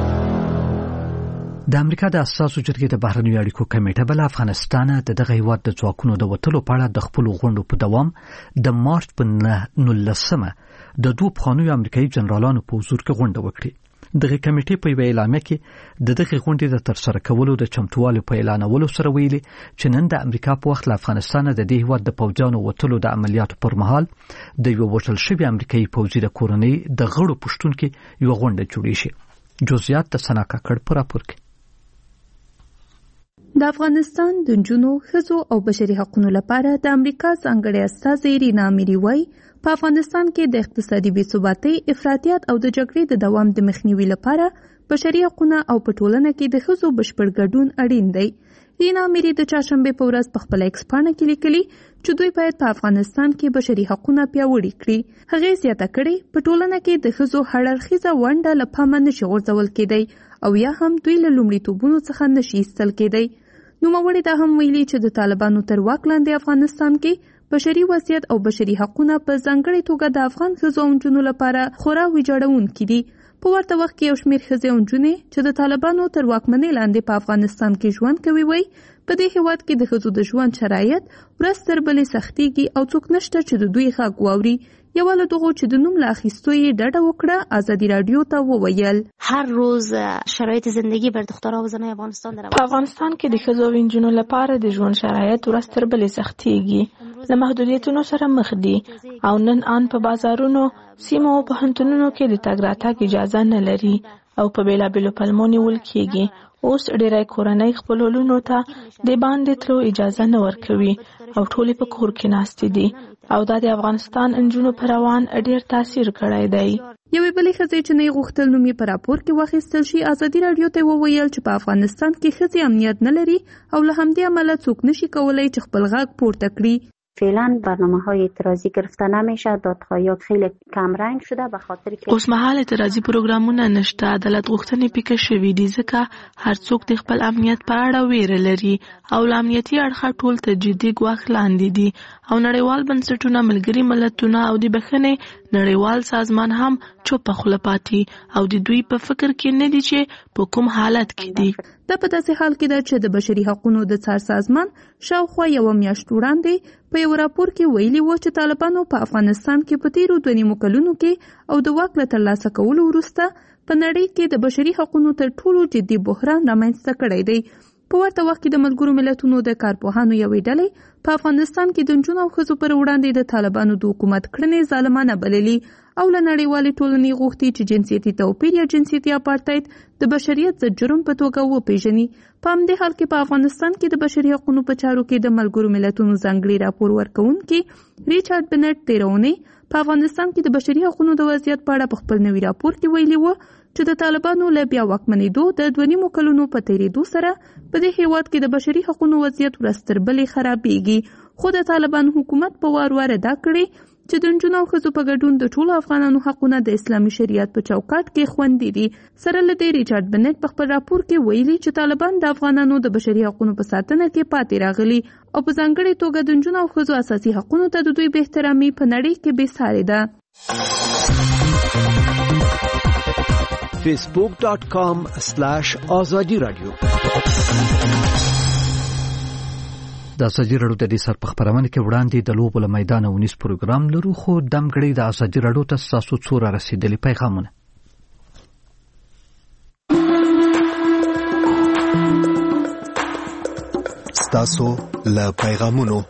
[SPEAKER 2] د امریکا د اساسو جرګې د بهرنیو اړیکو کمیټه بل افغانستان د دغه هیواد د ځواکونو د وټلو په اړه د خپل غونډو په دوام د مارچ په 19 د دوه پخوانیو امریکایي جنرالانو په حضور کې غونډه وکړه. دغه کمیټې په یوه اعلامیه کې د دغه غونډې د ترسره کولو د چمتووالي په اعلانولو سره ویلي چې نن د امریکا په وخت له افغانستان د دې هیواد د پوځیانو وټلو د عملیاتو پر مهال د یو وژل شوي امریکایي پوځي د کورنۍ د غړو پښتون کې یو غونډه جوړې شي. جزئیات د سنا کاکړ په راپور کې.
[SPEAKER 10] د افغانستان د نجونو، ښځو او بشري حقوقو لپاره د امریکا ځانګړی استازی رینا اميري وايي په افغانستان کې د اقتصادي بې ثباتۍ، افراطیت او د جګړې د دوام د مخنیوي لپاره بشري حقوق او په ټولنه کې د ښځو بشپړ ګډون اړین دی. رینا اميري د چهارشنبه په ورځ په خپل ایکس پاڼه کې لیکلي چې دوی باید په افغانستان کې بشري حقوق پیاوړي کړي. هغې زیاته کړې په ټولنه کې د ښځو هرړخیزه ونډه له پامه نشي غورځول کېدی او یا هم دوی له لومړیتوبونو څخه نشي ایستل کېدی. نوموړي دا هم ویلي چې د طالبانو تر واک لاندې افغانستان کې بشري وضعیت او بشري حقوق په ځانګړې توګه د افغان ښځو او نجونو لپاره خورا ویجاړونکي دي. په ورته وخت کې یو شمېر ښځې او نجونې چې د طالبانو تر واکمنۍ لاندې په افغانستان کې ژوند کوي وایي په دې هیواد کې د ښځو د ژوند شرایط ورځ تر بلې سختېږي او څوک نشته چې د دوی غږ واوري. یوه له دغو چې د نوم له اخیستو یې ډډه وکړه ازادي راډیو ته وویل
[SPEAKER 20] هر روز شرایط زندگی بر دخترها و زنای افغانستان
[SPEAKER 13] په افغانستان کې د ښځو او نجونو لپاره د ژوند شرایط ورځ تر بلې سختېږي، له محدودیتونو سره مخ دي او نن آن په بازارونو، سیمو او پوهنتونونو کې د تګ راتګ اجازه نه لري او په بېلابېلو پلمو نیول کېږي. اوس ډېری کورنۍ خپلو لوڼو ته د باندې تلو اجازه نه ورکوي او ټولې په کور کې ناستې دي او دا د افغانستان نجونو پر روان ډېر تاثیر کړی دی.
[SPEAKER 10] یوې بلې ښځې چې نه یې غوښتل نوم یې په راپور کې واخیستل شي ازادي راډیو ته وویل چې په افغانستان کې ښځې امنیت نه لري او له همدې امله څوک نشي کولی چې خپل غږ پورته کړي.
[SPEAKER 20] فعلا برنامه‌های اعتراضی گرفته نمیشه، دادخواهیات خیلی کم رنگ شده به خاطر که
[SPEAKER 13] اوس مهال اعتراضی پروګرامونه نشته، عدالت غوښتنې پکې شوي دي ځکه هر څوک د خپل امنیت په اړه ویره لري او له امنیتي اړخه ټول ته جدي ګواښ لاندې دي او نړیوال بنسټونه، ملګري ملتونه او د بخښنې نړیوال سازمان هم چوپه خوله پاتې او د دوی په فکر کې نه دي چې په کوم حالت کې دي.
[SPEAKER 10] دا په داسې حال کې ده چې د بشري حقوقو د څار سازمان شاوخوا یوه میاشت وړاندې په یو راپور کې ویلي و چې طالبانو په افغانستان کې په تیرو 2.5 کلونو کې او د واک له ترلاسه کولو وروسته په نړۍ کې د بشري حقوقو تر ټولو جدي بحران رامنځته کړی دی. په ورته وخت کې د ملګرو ملتونو د کارپوهانو یوې ډلې په افغانستان کې د نجونو او ښځو پر وړاندې د طالبانو د حکومت کړنې ظالمانه بللي او له نړیوالې ټولنې غوښتي چې جنسیتي توپیر یا جنسیتي اپارټایډ د بشریت ضد جرم په توګه وپیژني. په همدې حال کې په افغانستان کې د بشري حقوقو په چارو کې د ملګرو ملتونو ځانګړي راپور ورکوونکي ریچارډ بنټ تېره اونۍ په افغانستان کې د بشري حقوقو د وضعیت په اړه په خپل نوي راپور کې ویلي و چې د طالبانو له بیا واکمنېدو د 2.5 کلونو په تېرېدو سره په دې هیواد کې د بشري حقوقو وضعیت ورځ تر بلې خرابېږي. خو د طالبان حکومت په وار وار ادا کړی چې د نجونو او ښځو په ګډون د ټولو افغانانو حقونه د اسلامي شریعت په چوکاټ کې خوندي دي. سره له دې ریچارډ بنټ په خپل راپور کې ویلي چې طالبان د افغانانو د بشري حقوقو په ساتنه کې پاتې راغلي او په ځانګړې توګه د نجونو او ښځو اساسي حقوقو ته د دوی بې احترامي په نړۍ کې بېسارې ده.
[SPEAKER 6] facebook.com/azadi radio
[SPEAKER 2] د ازادي راډیو د دې سر په خبرونه کې وړاندې د لوبو له میدان ونیس پروګرام لرو خو دمګړی د ازادي راډیو ته تاسو څوره رسیدلی پیغامونه
[SPEAKER 6] تاسو له پیغامونو.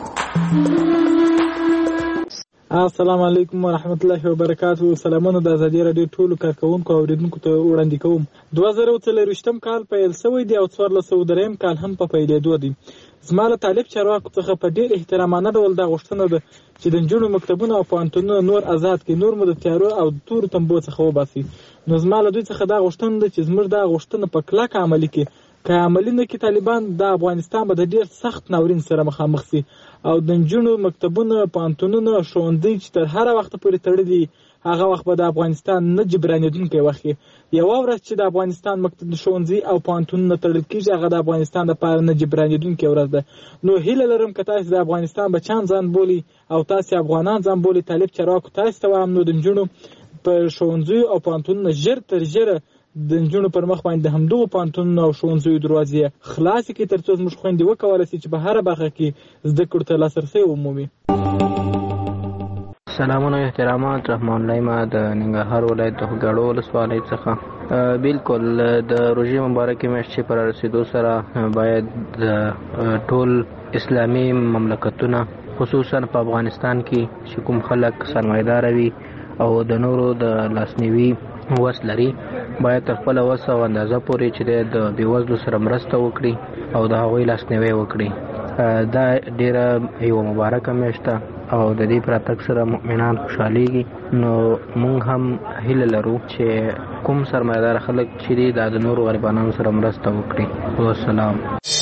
[SPEAKER 21] السلام علیکم ورحمت الله وبرکاتہ. سلامونه د ازادي راډیو ټولو کارکونکو او اوریدونکو ته وړاندې کوم. 2023 کال پیل شوی دی او 1403 کال هم په پیلېدو دی. زما له طالب چارواکو څخه په ډېر احترامانه ډول دا غوښتنه ده چې د نجونو مکتبونه او پوهنتونونه نور آزاد کړي، نور مو د تیارو او تورو تنبو څخه وباسي. نو زما له دوی څخه دا غوښتنه ده چې زموږ دا غوښتنه په کلکه عملي کړي. که عملي نه کړي طالبان، د افغانستان به د ډېر سخت ناورین سره مخامخ شي او د نجونو مکتبونه، پوهنتونونه، ښوونځي چې تر هر وخت پورې تړلي هغه وخت به د افغانستان نه جبرانېدونکی وخت وي. یوه ورځ چې د افغانستان مکتب، ښوونځي او پوهنتونونه تړل کېږي هغه د افغانستان لپاره نه جبرانېدونکې ورځ ده. نو هیله لرم که تاسې د افغانستان بچیان ځان بولي او تاسې افغانان ځان بولي، طالب چارواکو تاسې ته وایم نو د نجونو په ښوونځیو او پوهنتونونه ژر تر ژره د نجونو پر مخ باندې همدغو پوهنتونونو او ښوونځیو دروازې خلاصې کړي تر څو زموږ خویندې وکولی شي چې په هره برخه کې زده کړو ته لاسرسی ومومي.
[SPEAKER 12] سلامونه احترامات، رحمان الله ما د ننګرهار ولایت د خوږاړو ولسوالۍ څخه. بالکل د روژې مبارکې میاشت چې پر رسېدو سره باید د ټول اسلامي مملکتونه خصوصا په افغانستان کې چې کوم خلک سرمایدار وي او د نورو د لاسنیوي وس لري باید تر خپله وس او اندازه پورې چې د بېوزلو سره مرسته وکړي او د هغوی لاسنیوی وکړي. دا ډیره یو مبارکه میاشت ده او د دې پر راتګ سره مؤمنان خوشحالیږي. نو موږ هم هیله لرو چې کوم سرمایدار خلک چې دي دا د نورو غریبانو سره مرسته وکړي. والسلام.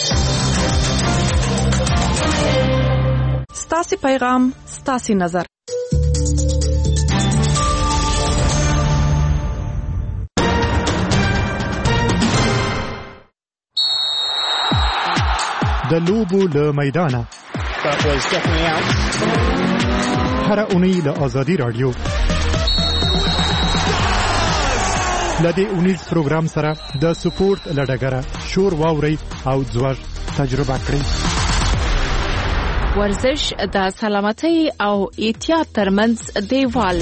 [SPEAKER 19] ستاسې پیغام، ستاسې نظر.
[SPEAKER 4] د لوبو له میدانه هر اونۍ له آزادي رادیو لدې اونیز پروګرام سره د سپورت لډګره شور واوري او ځوړ تجربه کړئ.
[SPEAKER 19] ورزش د سلامتۍ او احتیاط ترمنځ دیوال.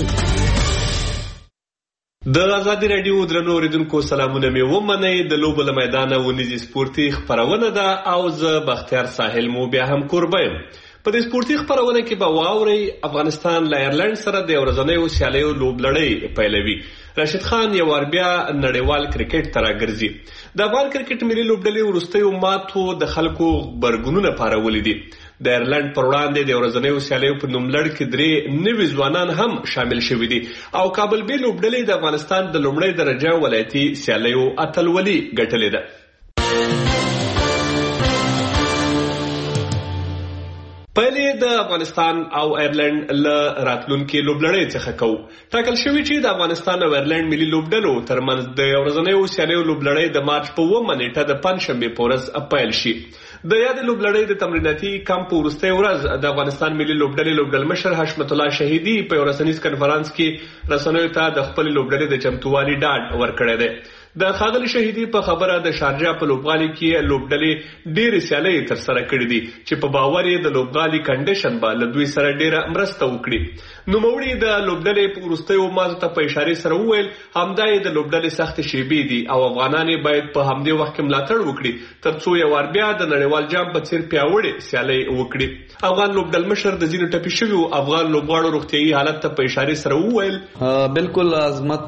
[SPEAKER 22] د آزادي رادیو درنو اوریدونکو سلامونه مې ومنئ. د لوبو له میدانه ونیزي سپورتي خپرونه ده او زه بختیار ساحل مو بیا هم کوربه یم. په دې سپورتي خپرونه کې به واورئ افغانستان له ایرلند سره د ورځنیو سیالیو لوبلړۍ پیلوي. راشد خان یو وار بیا نړیوال کرکټ ته راګرځي. د افغان کرکټ ملي لوبډلې وروستیو ماتو د خلکو غبرګونونه پارولي دي. د ایرلند پر وړاندې د ورځنیو سیالیو په نوملړ کې 3 نوي ځوانان هم شامل شوي دي او کابل بي لوبډلې د افغانستان د لومړۍ درجه ولایتي سیالیو اتلولي ګټلې ده. پهلې د افغانستان او ایرلند له راتلونکي لوبلړۍ څخه کوو. ټاکل شوي چې د افغانستان او ایرلند ملي لوبډلو ترمنځ د ورځنیو سیالیو لوبلړۍ د مارچ په 9 نیټه د پنجشنبې په ورځ پیل شي. د یاد لوبلړۍ د تمریناتي کمپ په وروستۍ ورځ د افغانستان ملي لوبډلې لوبډلمشر حشمت الله شهیدي په یو رسنیز کنفرانس کې رسنیو ته د خپل لوبډلې د چمتووالي ډاډ ورکړی دی. د ښاغلي شهیدي په خبره د شارجه په لوبغالي کې لوبډلې ډېرې سیالۍ ترسره کړې دي چې په باور یې د لوبغالي کنډیشن به له دوی سره ډېره مرسته وکړي. نوموړي د لوبډلې په وروستیو مازو ته په اشارې سره وویل همدا یې د لوبډلې سختې شیبې دي او افغانان باید په همدې وخت کې ملاتړ وکړي تر څو یو وار بیا د نړیوال جام په څیر پیاوړې سیالۍ وکړي. افغان لوبډلمشر د ځینو ټپي شویو افغان لوبغاړو روغتیایي حالت ته په اشارې سره وویل
[SPEAKER 23] بالکل عظمت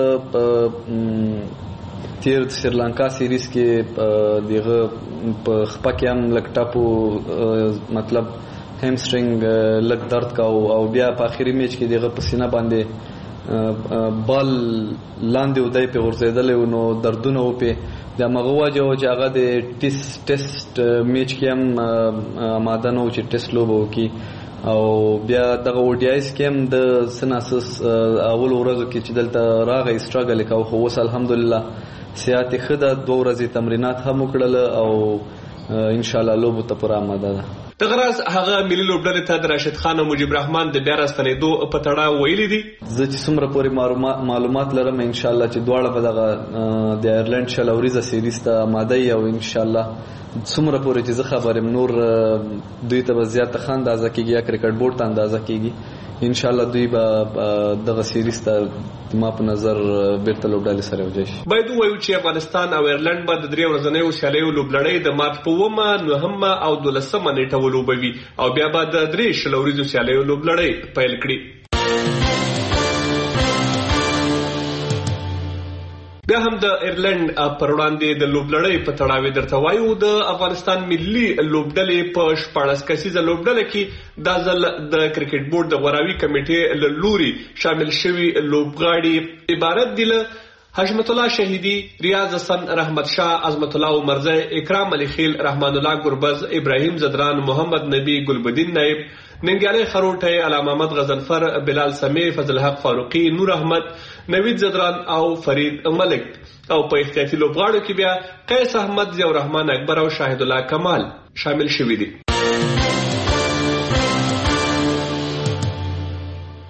[SPEAKER 23] تیر سریلانکا سیریز کې دغه په خپه کې هم لک ټاپو مطلب همسترینګ لک درد کا او بیا په اخیری میچ کې دغه پسینه باندې بال لاندې ودای په ورزیدل نو دردونه و په د مغواجه او هغه د ټیسټ میچ کې هم آماده نو چې ټیسټ لوبو کې او بیا دغه وډیایس کې هم د سناسس اول ورځو کې چې دلته راغی سټراګل وکاو خو اوس الحمدلله سیاحت خده 2 ورځې تمرینات هم وکړل او ان شاء الله لوبو ته پر آماده ده.
[SPEAKER 22] دغراز هغه ملي لوبډلې ته د راشد خان او مجيب رحمان د بیا راستنېدو په تړاو ویلي دي
[SPEAKER 23] زه چې څومره پورې معلومات لرم ان شاء الله چې دواړه به دغه د ایرلند شلوریزه سیریز ته آماده یي او ان شاء الله څومره پورې چې زه خبرم نور دوی ته زیات ته اندازه کیږي یا کرکټ بورډ ته اندازه کیږي ان شاء الله دوی به دغه سیریز ته ما په نظر بیرته لوبډلې سره وځي.
[SPEAKER 22] باید وایو چې افغانستان او ایرلند به د 3 ورځنیو سیالیو لوبلړۍ د مارچ په 9 او 12 نیټه ولوبوي او بیا به د 3 شلوریزو سیالیو لوبلړۍ پیل کړي. بیا هم د ایرلند پر وړاندې د لوبلړۍ په تړاو درته وایو د افغانستان ملي لوبډلې په 14 کسیزه لوبډله کې د ځل د کرکټ بورډ د غوراوي کمیټې له لوري شامل شوي لوبغاړي عبارت دي له حشمت الله شهیدی، ریاض حسن، رحمت شاه، عظمت الله عمرزی، اکرام علی خیل، رحمان الله گربز، ابراهیم زدران، محمد نبی، گلبدین نائب، ننګیالی خروټی، علامه محمد غضنفر، بلال سمی، فضل حق فاروقی، نور احمد، نوید زدران او فرید ملک. او په احتیاطي لوبغاړو کې بیا قیس احمد، ضیاء الرحمن اکبر او شاهد الله کمال شامل شوي دي. اوس د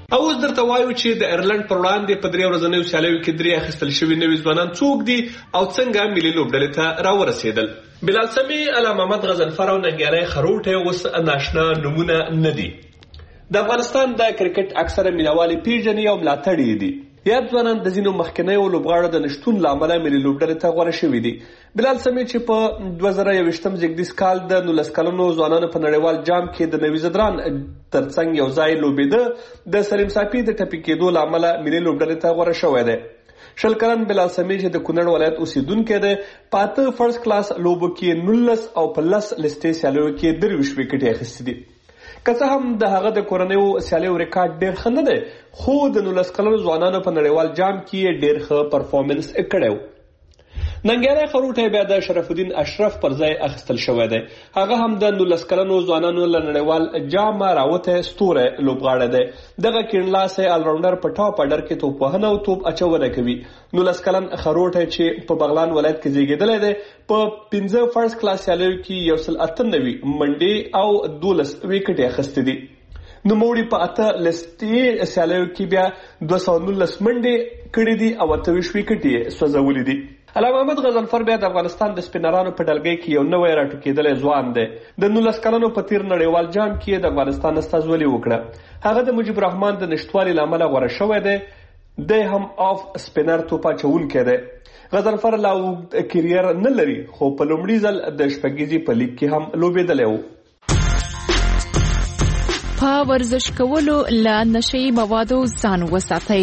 [SPEAKER 22] درته وایو چې د ایرلند پر وړاندې په 3 ورځنیو سیالیو کې 3 اخیستل شوي نوي ځوانان څوک دي او څنګه ملي لوبډلې ته راورسېدل. بلال سمي، علامه محمد غضنفر او ننګیالی خروټی اوس ناشنا نومونه نه دي. د افغانستان د کرکټ اکثره مینوالي پیژني او ملاتړي دي. یاد ځوانان د ځینو مخکنیو لوبغاړو د نشتون له امله ملي لوبډلې ته غوره شوي دي. بلال سمي چې په 2021 زیږدیز کال د 19 کلنو ځوانانو په نړیوال جام کې د نوي زدران ترڅنګ یو ځای لوبېده، د سلیم صافي د ټپي کېدو له امله ملي لوبډلې ته غوره شوی دی. 20 کلن بلال سمي چې د کونړ ولایت اوسیدونکی دی، په 8 فرست کلاس لوبو کې 19 او په 10 لستې سیالیو کې 23 وکټې اخیستې دي. که څه هم د هغه د کورنیو سیالیو ریکارډ ډېر ښه نه دی، خو د 19 کلنو ځوانانو په نړیوال جام کې ډېر ښه پرفارمنس کړی و. ننګیالی خروټی بیا د شرف الدین اشرف پر ځای اخیستل شوی دی. هغه هم د 19 کلنو ځوانانو له نړیوال جامه راوتی ستوری لوبغاړی دی. دغه کیڼلاسی الراونډر په ټاپ اډر کې توپوهنه او توپ اچونه کوي. 19 کلن خروټی چې په بغلان ولایت کې زیږېدلی دی، په 15 فرست کلاس سیالیو کې 198 منډې او 12 وکټې اخیستې دي. نوموړي په 8 لستې سیالیو کې بیا 219 منډې کړې دي او 28 وکټې سوځولې دي. علامه محمد غضنفر بیا د افغانستان د سپینرانو په ډلګۍ کې یو نوی راټوکېدلی ځوان دی. د 19 کلنو په تیر نړیوال جام کې د افغانستان استازولي وکړه. هغه د مجیب الرحمن د نشتوالي له امله غوره شوی دی. دی هم آف سپینر توپ اچوونکی دی. غضنفر لا اوږد کریر نه لري، خو په لومړي ځل د شپږیزې په لیګ کې هم لوبېدلی و.
[SPEAKER 19] په ورزش کولو له نشهیي موادو ځان وساتئ.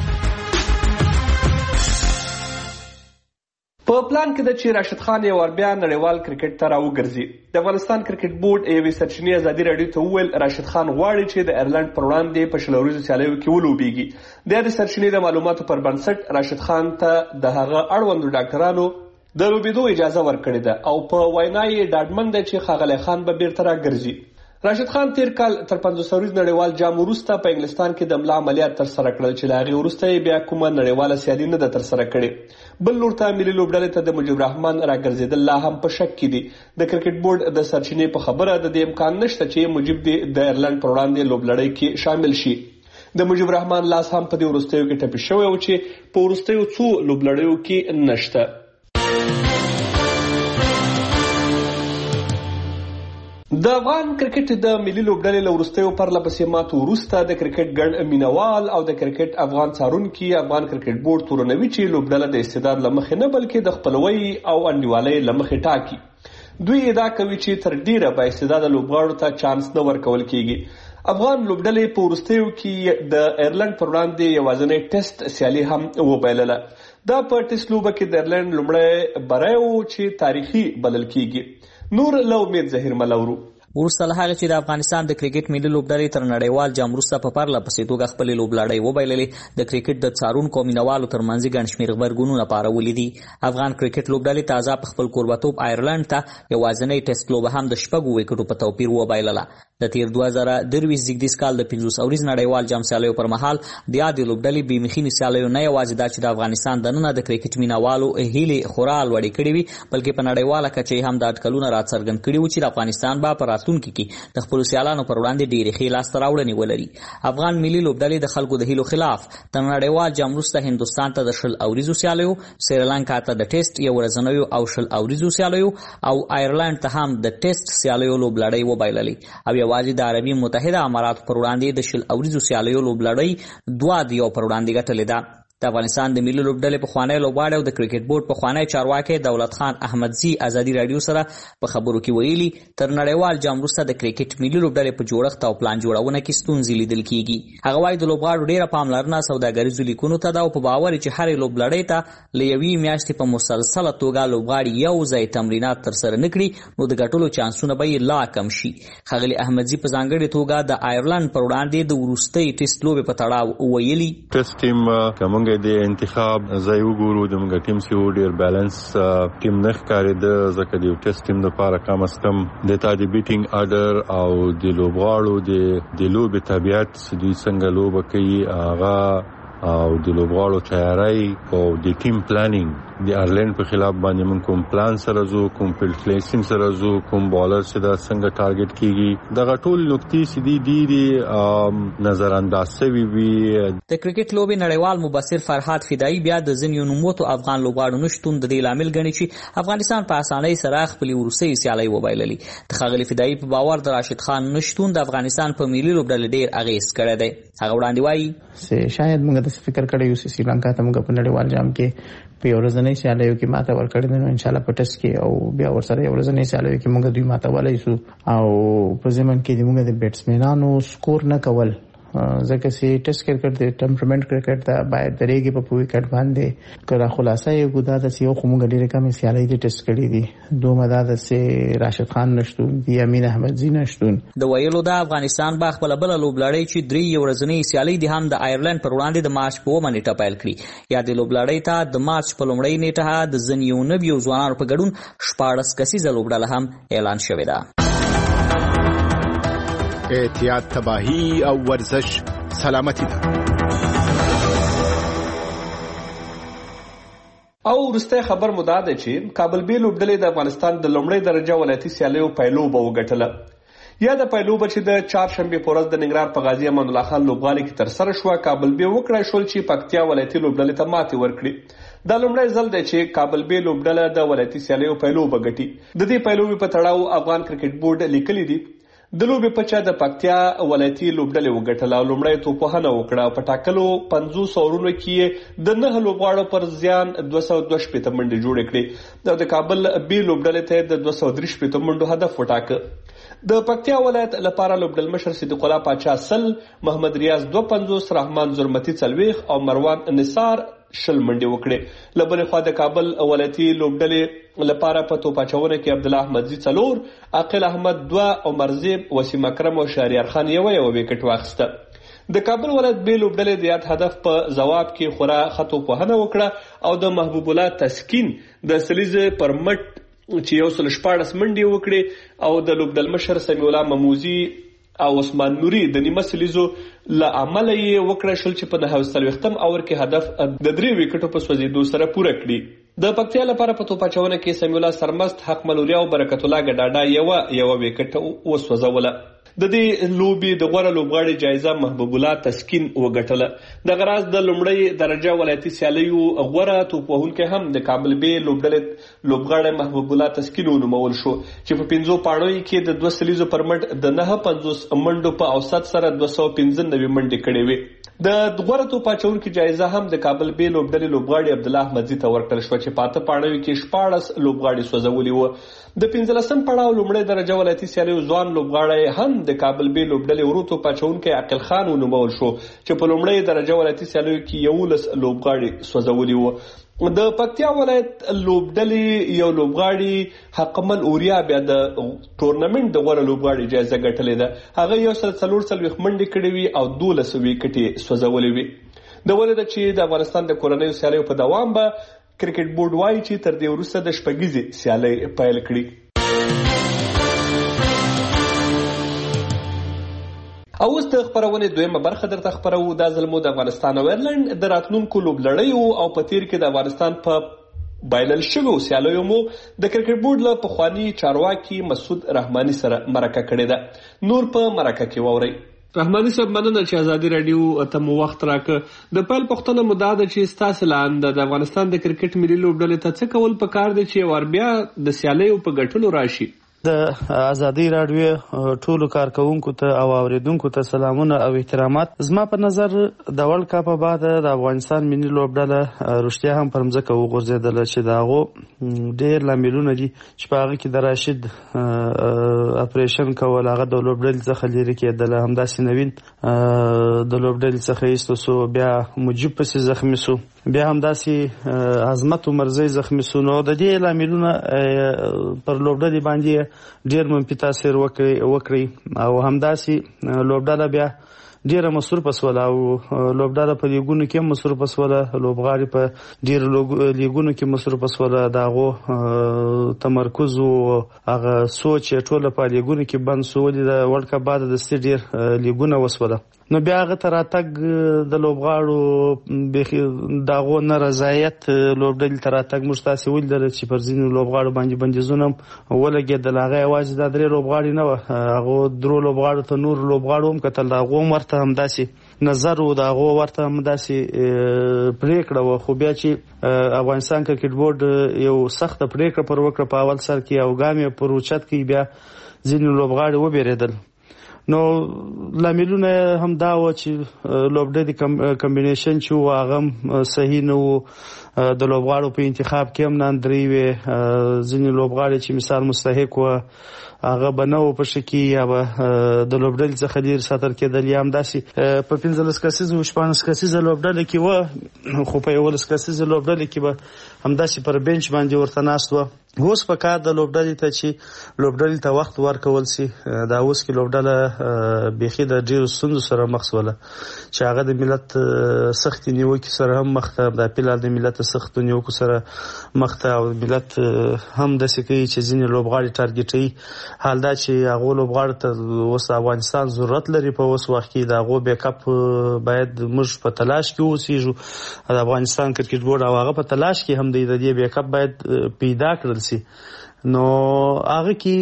[SPEAKER 22] په پلان کې ده چې راشد خان یو وار بیا نړیوال کرکټ ته راوګرځي. د افغانستان کرکټ بورډ یوې سرچینې ازادي راډیو ته وویل راشد خان غواړي چې د ایرلند پر وړاندې په 20 ورځو سیالیو کې ولوبېږي. د سرچینې د معلوماتو پر بنسټ راشد خان ته د هغه اړوندو ډاکټرانو د لوبېدو اجازه ورکړې ده او په وینا یې ډاډمن دی چې ښاغلی خان به بیرته راګرځي. راشد خان تیر کال تر 50 ورځ نړیوال جام وروسته په انګلستان کې د ملا عملیات تر سره کړل چې له هغې وروسته یې بیا کومه نړیواله سیالي نه ده تر سره کړې. بل لور ته ملي لوبډلې ته د مجیب الرحمن راګرځېدل لا هم په شک کې دي. د کرکټ بورډ د سرچینې په خبره د دې امکان نشته چې مجیب د ایرلند پر وړاندې لوبلړۍ کې شامل شي. د مجیب الرحمن لاس هم په دې وروستیو کې ټپي شوی و چې په وروستیو څو لوبلړیو کې نشته. د افغان کرکټ د ملي لوبډلې له وروستیو پرله پسې ماتو وروسته د کرکټ ګڼ مینوال او د کرکټ افغان څارونکي افغان کرکټ بورډ تورنوي چې لوبډله د استعداد له مخې نه بلکې د خپلوۍ او انډیوالۍ له مخې ټاکي. دوی ادعا کوي چې تر ډیره با استعداده لوبغاړو ته چانس نه ورکول کیږي. افغان لوبډلې په وروستیو کې د ایرلند پر وړاندې یوازینی ټیسټ سیالي هم وبایلله. دا په ټیسټ لوبه کې د ایرلند لومړی بری و چې تاریخي بلل کیږي. نور له امید ظهیر ملورو.
[SPEAKER 1] وروسته له هغه چې د افغانستان د کرکټ ملي لوبډلې تر نړیوال جام وروسته په پرله پسې توګه خپلې لوبلړۍ وبایللې، د کرکټ د څارونکو او مینوالو ترمنځ ګڼ شمېر غبرګونونه پارولي دي. افغان کرکټ لوبډلې تازه په خپل کوربتوب آیرلند ته یوازینۍ ټیسټ لوبه هم د 6 وکټو په توپیر وبایلله. د تیر 2023 زیږدیز کال د 50 اوریز نړیوال جام سیالیو پر مهال د یادې لوبډلې بې مخینې سیالیو نه یوازې دا چې د افغانستان دننه د کرکټ مینوالو هیلې خورا لوړې کړې وي، بلکې په نړیواله کچه هم دا اټکلونه راڅرګند کړي وو چې د افغانستان به په راتلونکي کې د خپلو سیالانو پر وړاندې ډېرې ښې لاسته راوړنې ولري. افغان ملي لوبډلې د خلکو د هیلو خلاف تر نړیوال جام وروسته هندوستان ته د 20 اوریزو سیالیو، سریلانکا ته د ټیسټ یو ورځنیو او 20 اوریزو سیالیو او آیرلند ته هم د ټیسټ سیالیو لوبلړۍ وبایللې او یوازې د عربي متحده اماراتو پر وړاندې د 20 اوریزو سیالیو لوبلړۍ 2 د یو پر وړاندې ګټلې ده. د افغانستان د ملي لوبډلې پخوانی لوبغاړی او د کرکټ بورډ پخوانی چارواکی دولت خان احمدزي ازادي راډیو سره په خبرو کې ویلي تر نړیوال جام وروسته د کرکټ ملي لوبډلې په جوړښت او پلان جوړونه کې ستونزې لیدل کیږي. هغه وایي د لوبغاړو ډیره پاملرنه سوداګریزو لیکونو ته ده او په باور چې هرې لوبلړۍ ته له یوې میاشتې په مسلسله توګه لوبغاړي یو ځای تمرینات ترسره نه کړي نو د ګټلو چانسونه به یې لا کم شي. ښاغلي احمدزي په ځانګړې توګه د آیرلند پر وړاندې د وروستۍ ټیسټ لوبې په تړاو ویلي
[SPEAKER 5] ټیسټ ټیم کومه د انتخاب ځای وګورو د موږ ټیم چې ډیر بیلانس ټیم نه ښکارېده ځکه د یو ټیسټ ټیم لپاره کم از کم د تا د بیټینګ اډر او د لوبغاړو د لوبې طبیعت دوی څنګه لوبه کوي هغه او د لوبغاړو تیاری او د ټیم پلانینګ د آیرلند په خلاف باندې موږ کوم پلان سره زو کوم فیلډ پلیسینګ سره زو کوم بالر چې دا څنګه ټارګټ کیږي دغه ټول نقطې سدي دي نظر انداز شوی وي.
[SPEAKER 1] د کرکټ لوبې نړیوال مبصر فرحات فدایی بیا د ځینو نوموتو افغان لوبغاړو نشټون د دې لامل ګڼي چې افغانستان په اسانۍ سره خپل وروستۍ سیالي وبایللې. د ښاغلي فدایی په باور د راشد خان نشټون د افغانستان په ملي لوبډلې ډیر اغیز کړی دی. هغه وړاندې وایي
[SPEAKER 3] چې شاید موږ د فکر کړی یو چې سریلانکا ته موږ په نړیوال جام کې په یو ورځنۍ سیالیو کې ماته ورکړی نو ان شاء الله په ټیسټ کې او بیا ورسره یو ورځنۍ سیالیو کې موږ دوی ماته ولای شو او په ځمن کې موږ د بیټسمنانو سکور نه کول ځکه چې ټیسټ کرکټ د ټمپرمنټ کرکټ دا باید درېږي په وکټ باندې کړه خلاصه یو ګدا د سیو خو موږ ډیره کم سیالي د ټیسټ کړې دي دوه مدار سه راشد خان نشټون دی امین احمد زی نشټون
[SPEAKER 1] د ویلو د افغانستان با خپل بل لوبلړی چې درې ورځنۍ سیالي د هم د آیرلند پر وړاندې د مارچ په منېټه پیل کړي یا د لوبلړی ته د مارچ په لومړۍ نیټه د ځنیو نویو ځوانانو په ګډون 14 کسیزه لوبډله هم اعلان شوې ده.
[SPEAKER 7] احتیاط تباہی او ورزش سلامتی ده.
[SPEAKER 22] او ورسته خبر مدا ده چې کابل بي لوبډلې د افغانستان د لومړۍ درجه ولایتي سیالیو پایلوبه وګټله. یا د پایلوبه چې د چهارشنبه په ورځ د ننګرهار په غازی امان الله خان لوبغالي کې تر سره شو کابل بي وکړای شول چې پکتیا ولایتي لوبډلې ته ماتې ورکړي. دا لومړی ځل دی چې کابل بي لوبډله د ولایتي سیالیو پایلوبه ګټي. د دې پایلوبې په تړاو افغان کرکټ بورډ لیکلي دي د لوبې په چا د پکتیا ولایتي لوبډلې وګټله او لومړی توپوهنه وکړه. په ټاکلو 50 اورونو کې د 9 لوبغاړو پر زیان 222 منډې جوړې کړې. د کابل بي لوبډلې ته د 233 منډو هدف وټاکه. د پکتیا ولایت لپاره لوبډل مشر صدیق الله پاچا سل، محمد ریاض 250، رحمان زرمتی 40 او مروان نثار 60 منډې وکړې. لبنه خو د کابل ولایتي لوبډلې لپاره په توپاچونه کې عبد الله احمد زی 4، عاقل احمد 2 او مرزیب وسیم اکرم او شهریار خان یو وکټ واخیسته. د کابل ولایت بي لوبډلې د یاد هدف په جواب کې خورا خطو پوهنه وکړه او د محبوب الله تسکین د سلیزه پر مټ چې یو سل 14 منډې وکړي او د لوبډل مشر سمیع الله مموزی او عثمان نوري د نیمه سلیزو له عمل یې وکړه شل چې په 9 اور کې هدف د 3 وکټو په سوځېدو سره پوره کړي. د پکتیا لپاره په توپاچونه کې سمیع الله سرمست، حق ملوریا او برکت الله ګډاډا یو وکټ وسوځوله. د دې لوبي د غوړه لوبغاړي جایزه محبوب الله تسکین وګټله. د غراز د لومړی درجه ولایتي سیالیو غوړه توپوهونکو هم د کابل بي لوبډلې لوبغاړي محبوب الله تسکین ونومول شو چې په 15 پاڼو کې د 2 سلیزو پر مټ د 950 منډو په اوسط سره 295 منډې کړې وې. د غوړه توپاچونکو جایزه هم د کابل بي لوبډلې لوبغاړي عبد الله احمد زی ته ورکړل شو چې پاته پاڼو کې 14 لوبغاړي سوځولي وو. د 15 پړاو لومړی درجه ولایتي سیالیو ځوان لوبغاړي هم د کابل بي لوبډلې ورو پاچونکو عاقل خان ونومول شو چې په لومړی درجه ولایتي سیالیو کې 11 لوبغاړي سوځولي وو. د پکتیا ولایت لوبډلې یو لوبغاړي حقمل اوریا بیا د ټورنمنت د غوړه لوبغاړي جایزه ګټلې ده. هغه یو سل 440 منډې کړې وي او 12 وکټې سوځولې وي. د ولې د چې د افغانستان د کورنیو سیالیو په دوام به کرکټ بورډ وايي چې تر دې وروسته د شپږیزې سیالۍ پیل کړي. او اوس د خبرونې دویمه برخه درته خبرو. دا ځل مو د افغانستان او ایرلند د راتلونکو لوبلړیو او په تیر کې د افغانستان په بایلل شویو سیالیو مو د کرکټ بورډ له پخواني چارواکي مسعود رحماني سره مرکه کړې ده. نور په مرکه کې واورئ. رحماني صاحب مننه چې ازادي رادیو ته مو وخت راکړ. د پیل پوښتنه مو دا ده چې ستاسو لاندې د افغانستان د کرکټ ملي لوبډلې ته څه کول پکار دي چې ور بیا د سیالیو په ګټلو راشي؟
[SPEAKER 3] د ازادي رادیو ټولو کارکونکو ته او اوریدونکو ته سلامونه او احترامات. زما په نظر د ورلد کپ بعد د افغانستان ملي لوبډله رښتیا هم پر مځکه وغورځېدله چې دغه ډېر لاملونه دي چې په هغه کې د راشد اپریشن کول هغه د لوبډلې څخه لرې کېدله، همداسې نوین د لوبډلې څخه ایستو سو، بیا مجیب پسې زخمي سو، بیا همداسې عظمت عمرزی زخمي سو. نو د دې لاملونه پر لوبډلې باندې ډیر منفي تاثیر وکړي او همداسې لوبډله بیا ډیره مصروفه سول او لوبډاله په لیګونو کې مصروفه سول، لوبغاړي په ډیرو لیګونو کې مصروفه سول. داغو تمرکز او هغه سوچ ټوله په لیګونو کې بند سول. د ورلد کپ بعد د ډیر لیګونه وسوله. نو بیا هغه تراتګ د لوبغاړو داغو نه رضایت لوبډلې تراتګ مشتاسي ولدل چې پر ځینو لوبغاړو باندې بندیزونه ولګېدل. هغه یوازې د درې لوبغاړي نه و، هغه درو لوبغاړو ته نور لوبغاړو هم کتل. هغه ورته همداسې نظر و، هغه ورته همداسې پریکړه و. خو بیا چې افغانستان کرکټ بورډ یو سخت پریکړه پر وکړه په اول سر کې او ګام یې پر اوچت کې، بیا ځینو لوبغاړي وبېرېدل. نو لاملونه هم دا و چې لوبډلې کمبینیشن چې هغه صحیح نه و. د لوبغاړو په انتخاب کې هم ناندري وي. ځینې لوبغاړي چې مثال مستحق و هغه به نه و په شکي، یا به د لوبډلې څخه ډېر ساتل کېدل، یا همداسې په 15 کسیزه او 14 کسیزه لوبډلې کې و، خو په 11 کسیزه لوبډلې کې به همداسې پر بنچ باندې ورته ناست و. اوس په کار د لوبډلې ته چې لوبډلې ته وخت ورکول سي. دا اوس کې لوبډله بیخي د ډېرو ستونزو سره مخ سوله چې هغه د ملت سختې نیوکې سره هم مخ ته، د پیلار د ملت سختو نیوکو سره مخ ته، او ملت هم داسې کوي چې ځینې لوبغاړي ټارګېټوي. حال دا چې هغو لوبغاړو ته اوس افغانستان ضرورت لري په اوس وخت کې. د هغو بیکاپ باید موږ په تلاش کې اوسېږو. د افغانستان کرکټ بورډ او هغه په تلاش کې هم دی، د دې بیکاپ باید پیدا کړل سي. نو هغه کې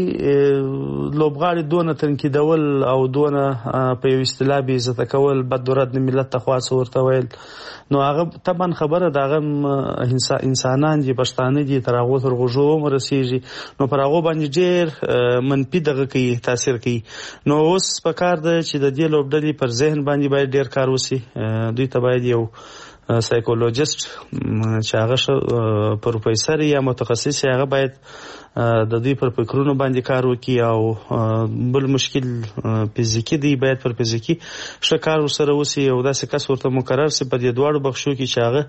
[SPEAKER 3] لوبغاړي دونه تنقیدول او دونه په یو اصطلاح بې عزته کول، بد رد ملت ته خاص ورته ویل، نو هغه طبعا خبره د هغه انسانان دي، پښتانه دي، تر هغو تر غوږو هم رسېږي. نو پر هغو باندې ډېر منفي دغه کوي، تاثیر کوي. نو اوس په کار ده چې د دې لوبډلې پر ذهن باندې باید ډېر کار وشي. دوی ته باید یو سایکولوژیست چې هغه پروفیسر یا متخصص، هغه باید د دوی پر فکرونو باندې کار وکړي. او بل مشکل فزیکی دی، باید پر فزیکی ښه کار ورسره وشي او داسې کس ورته مقرر شي په دې دواړو بخشو کې چې هغه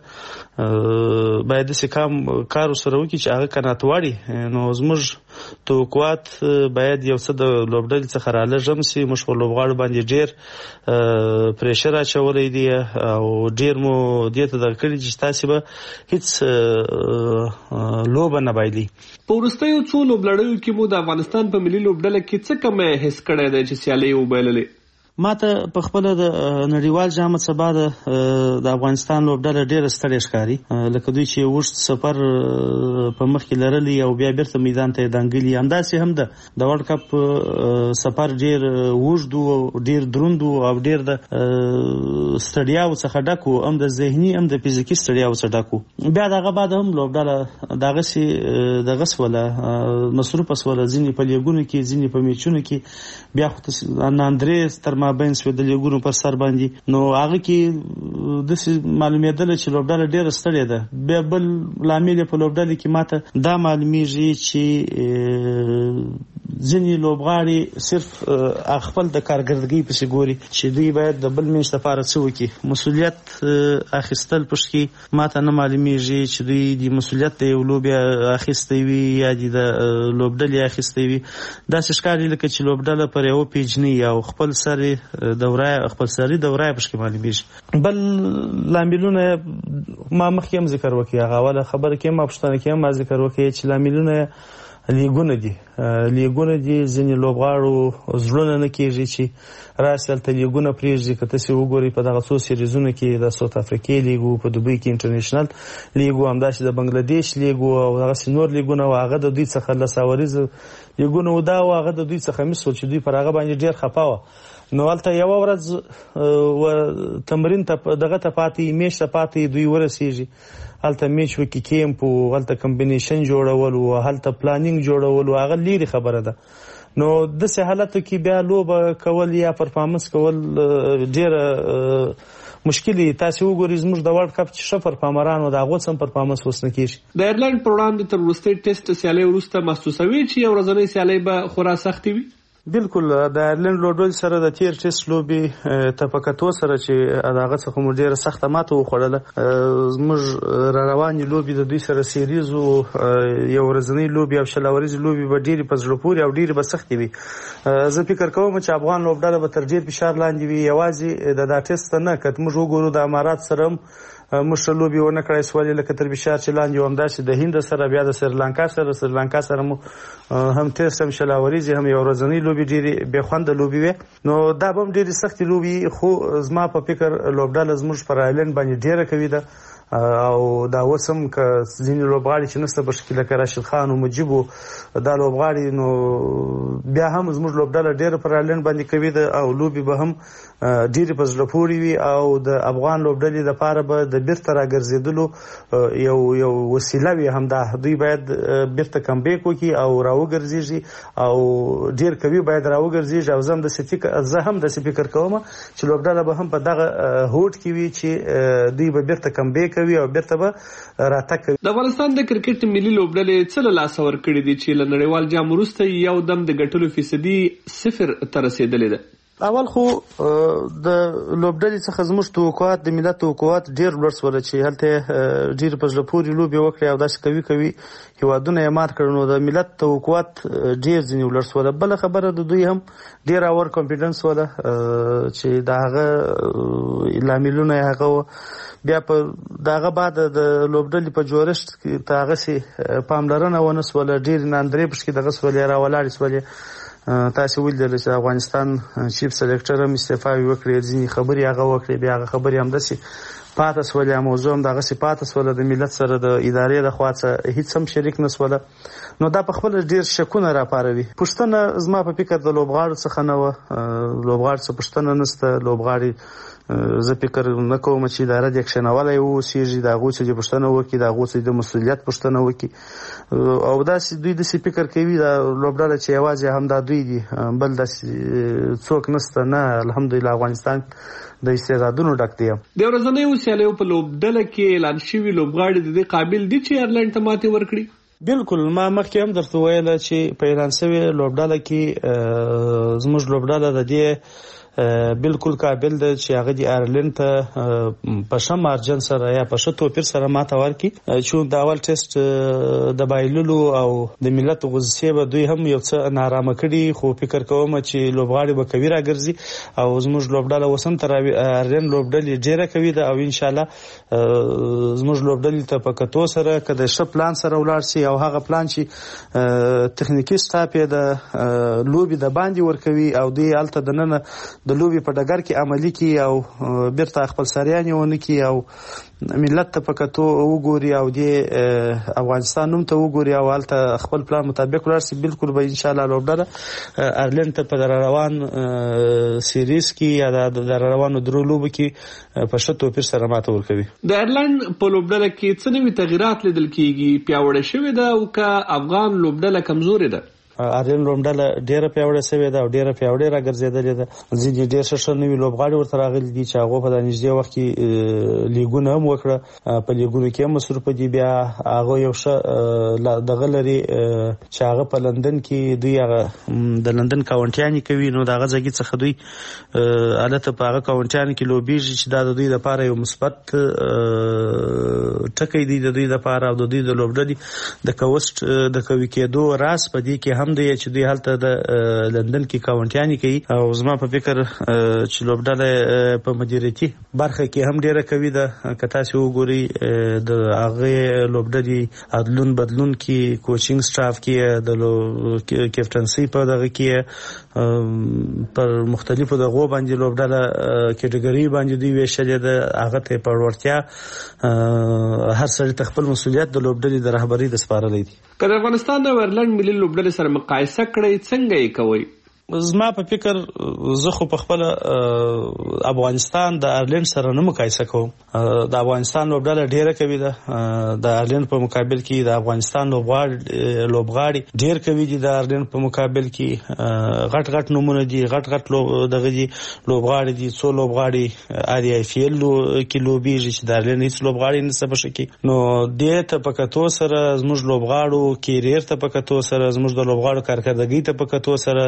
[SPEAKER 3] باید داسې کار ورسره وکړي چې هغه قناعت وړي. نو زموږ توقعات باید یو څه د لوبډلې څخه رالږم شي. موږ په لوبغاړو باندې ډېر پریشر اچولی دی او ډېر مو دې ته دغه کړي چې تاسې به هېڅ لوبه نه بایلي.
[SPEAKER 22] په وروستیو څو لوبلړیو کې مو د افغانستان په ملي لوبډله کې څه کمی حس کړی دی چې سیالۍ وبایللې؟
[SPEAKER 3] ما ته په خپله د نړیوال جام څخه د افغانستان لوبډله ډېره ستړې ښکاري، لکه دوی چې اوږد سفر په مخ کې لرلی او بیا بیرته میدان ته یې دانګلي. همداسې هم د ورلډ کپ سفر ډېر اوږد و، ډېر دروند و او ډېر د ستړیاو څخه ډک و، هم د ذهني هم د فزیکي ستړیاو څخه ډک و. بیا دغه بعد هم لوبډله دغسې دغه سوله مصروفه سوله، ځینې په لیګونو کې، ځینې په میچونو کې، بیا خو ناندرې تر مابین سوی د لیګونو پر سر باندې. نو هغه کې داسې معلومېدله چې لوبډله ډېره ستړې ده. بیا بل لامل یې په لوبډلې کې ماته دا معلومیږي چې ځینې لوبغاړي صرف خپل د کارګردګۍ پسې ګوري چې دوی باید د بل میچ لپاره څه وکړي. مسؤلیت اخیستل پشت کې ماته نه معلومیږي چې دوی د مسؤلیت د یو لوبې اخیستی وي یا د لوبډلې اخیستی وي. داسې ښکاري لکه چې لوبډله پر یوه پیجنۍ او خپل سري دورای پشکې معلومیږي. بل لاملونه ما مخکې هم ذکر وکړي، هغه اوله خبره کې ما پوښتنه کې هم ما ذکر وکړي چې لاملونه لیګونه دي. ځینې لوبغاړو زړونه نه کېږي چې راشي هلته لیګونه پرېږدي. که تاسې وګورئ په دغه څو سیریزونو کې د ساوت افریقې لیګ و، په دوبۍ کې انټرنیشنل لیګ و، همداسې د بنګلادیش لیګ و او دغسې نور لیګونه و، هغه د دوی څخه لساوریزه لیګونه و. دا و هغه د دوی څخه مس و چې دوی پر هغه باندې ډېر خفه وه. نو هلته یوه ورځ تمرین ته دغه ته پاتې میچ ته پاتې دوی ورسېږي، هلته میچ وکړي، کیمپ و، هلته کمبینیشن جوړول و، هلته پلانینګ جوړول و، هغه لیرې خبره ده. نو داسې حالتو کې بیا لوبه کول یا پرفارمنس کول ډېره مشکلي. تاسې وګورئ زموږ د ورلډ کپ چې ښه پرفارمران و، د هغو څه هم پرفارمنس اوس نه کېږي.
[SPEAKER 22] د ایرلنډ پر وړاندې تر وروستۍ ټیسټ سیالۍ وروسته محسوسوي چې یو ورځنۍ سیالۍ به خورا سختې وي؟
[SPEAKER 3] بالکل د آیرلند لوبډلې سره د تیر ټیسټ لوبي تفکتو سره چې هغه څخه مو ډیره سخته ماته وخوړله. زموږ را روانې لوبي د دوی سره سیریز او یو ورځنی لوبي او شلاوريز لوبي به ډیره په زړه پورې او ډیره به سختې وي. زه فکر کوم چې افغان لوبډله به تر ډیر فشار لاندې وي. یوازې د دا ټیسټ نه کته موږ وګورو د امارات سره مشر لوبي ونه کړای سوالې لکه تر فشار چې لاندې همداسې د هند سره بیا د سریلانکا سره مو هم ټیسټ هم شلاوريز هم یو ورځنی لوبي ډیره به خوند لوبي وي. نو دا به ډیره سختې لوبي خو زما په فکر لوبډله زموږ پر آیلند باندې ډیره کوي ده او دا وسم ک ځینې لوبغاړي چې نسته بشکله کې راشد خان او مجيب دا لوبغاړي نو بیا هم زموږ لوبډله ډیره پر آیلند باندې کوي ده او لوبي به هم ډیره په زړه پورې وي او د افغان لوبډلې لپاره به د بیرته راګرځېدلو یو وسیله وي. همدا دوی باید بیرته کمبیک وکړي او راوګرځيږي او ډیر کوي باید راوګرځيږي او زه هم د فکر کوم چې لوبډله به هم په دغه هوټ کې وي چې دوی به بیرته کمبیک کوي او بیرته به راتګ کوي.
[SPEAKER 22] د افغانستان د کرکټ ملي لوبډلې څه له لاسه ورکړي دي چې له نړیوال جام وروسته یو دم د ګټلو فیصدي 0 ته رسیدلې ده؟
[SPEAKER 3] اول خو د لوبډلې څخه زموږ توقعات د ملت توقعات ډیر لوړ سول چې هلته ډیر په زړه پورې لوبي وکړي او داسې کوي هیوادونه یې مات کړي. نو د ملت توقعات ډیر ځینې لوړ سول. بل خبره د دوی هم ډیر اور کانفیډنس ولا چې داغه لاملونه هغه بیا په داغه بعد د لوبډلې په جوړښت کې تاغه سي پاملرنه ونسول. ډیر ناندري پښکې دغه سول را ولاړ سول. تاسو ویل چې افغانستان چیف سلیکټر هم استعفا وکړي ځینې خبري هغه وکړي بیا هغه خبري هم دسي پاتې سول. موضوع هم دغه سي پاتې سول. د ملت سره د ادارې د خواڅه هیڅ هم شریک نسول. نو دا په خپل ډیر شکونه را پاروي. پښتنه زما په فکر د لوبغاړو څخه نه و. لوبغاړو څخه پښتنه نسته. لوبغاړي زه فکر نه کوم چې اداره د اکشنولای وو سیږي دا غوڅ چې پښتنه وکي دا غوڅ د مسولیت پښتنه وکي او دا دوی د فکر کوي دا لوبډله چې یوازې هم دا دوی دي بل د څوک نسته. نه الحمدلله افغانستان د استعدادونو ډک دی.
[SPEAKER 22] د ورځنیو سیالیو په لوبډله کې اعلان شوی لوبغاړي د دې قابل دي چې آیرلند ته ماتې ورکړي؟
[SPEAKER 3] بالکل ما مخکې هم درته ویل چې په اعلان شوی لوبډله کې زموږ لوبډله د دې بالکل قابل ده چې هغه د آیرلند ته په شم مارجن سره یا په شتو پیر سره ماته ورکړي. چې د اول ټیسټ د بایللو او د ملت غوښتنې به دوی هم یو څه نارامه کړي. خو فکر کوم چې لوبغاړي به کوي راګرځي او زموږ لوبډله وسم تر آیرلند لوبډلې ډیره کوي ده او ان شاء الله زموږ لوبډلې ته په کتو سره کده ش پلان سره ولاړ سي او هغه پلان چې تخنیکی سټاپ د لوبي د باندې ورکوي او دوی الته د نن د لوبي په ډګر کې عملی کی او بیرته خپل سریان ونه کی او ملت ته پکتو وګوري او د افغانستان نوم ته وګوري او الته خپل پلان مطابق ورسي. بالکل به ان شاء الله لوبډله آیرلند ته په روان سیریز کې یا د روانو درو لوب کې په شتو پیر سره ماته ورکوي.
[SPEAKER 22] د آیرلند په لوبډله کې څه نوي تغیرات لیدل کیږي؟ پیاوړی شوی ده او که افغان لوبډله کمزوري ده؟
[SPEAKER 3] آیرلند لوبډله ډیره پیاوړې شوې ده او ډیره پیاوړې راګرځېدلې ده. ځینې ډېر ښه نوي لوبغاړي ورته راغلي دي چې هغه په نږدې وخت کې لیګونه هم وکړه. په لیګونو کې هم مصروف دي. بیا هغه یو ښه دغه لري چې هغه په لندن کې دوی هغه د لندن کاونټیانې کوي. نو دغه ځای څخه دوی البته په هغه کاونټیانې کې لوبیږي چې دا د دوی لپاره یو مثبت ټکی دی د دوی لپاره او د دوی د لوبډلې د کوست د کوي کېدو راس په دې کې هم دی چې دوی هلته د لندن کې کاونټیانې کوي او زما په فکر چې لوبډله په مدیریتي برخه کې هم ډیره کوي ده. که تاسو وګورئ د هغه لوبډلې عدلون بدلون کې کوچینګ سټاف کې د کیپټنسي په دغه کې پر مختلفو دغه باندې لوبډله کټګوري باندې دی ویشلې ده. هغه ته په ورتیا هر څه خپل مسولیت د لوبډلې د رهبری د سپارلې دي.
[SPEAKER 22] که د افغانستان او آیرلند ملي لوبډلې سره مقایسه کړئ څنګه یې کوئ؟
[SPEAKER 3] زما په فکر زه خو په خپل افغانستان د آیرلند سره نه مقایسه کوم. د افغانستان لوبډله ډیره کوي ده. د آیرلند په مقابل کې د افغانستان لوبغاړي ډیر کوي دي. د آیرلند په مقابل کې غټ نمونه دي. غټ دغه دي لوبغاړي دي. څو لوبغاړي آر ای پی ال کې لوبیږي چې د آیرلند هیڅ لوبغاړي نشته بشکې. نو دې ته په کتو سره زموږ لوبغاړو کیریر ته په کتو سره زموږ د لوبغاړو کارکردګۍ ته په کتو سره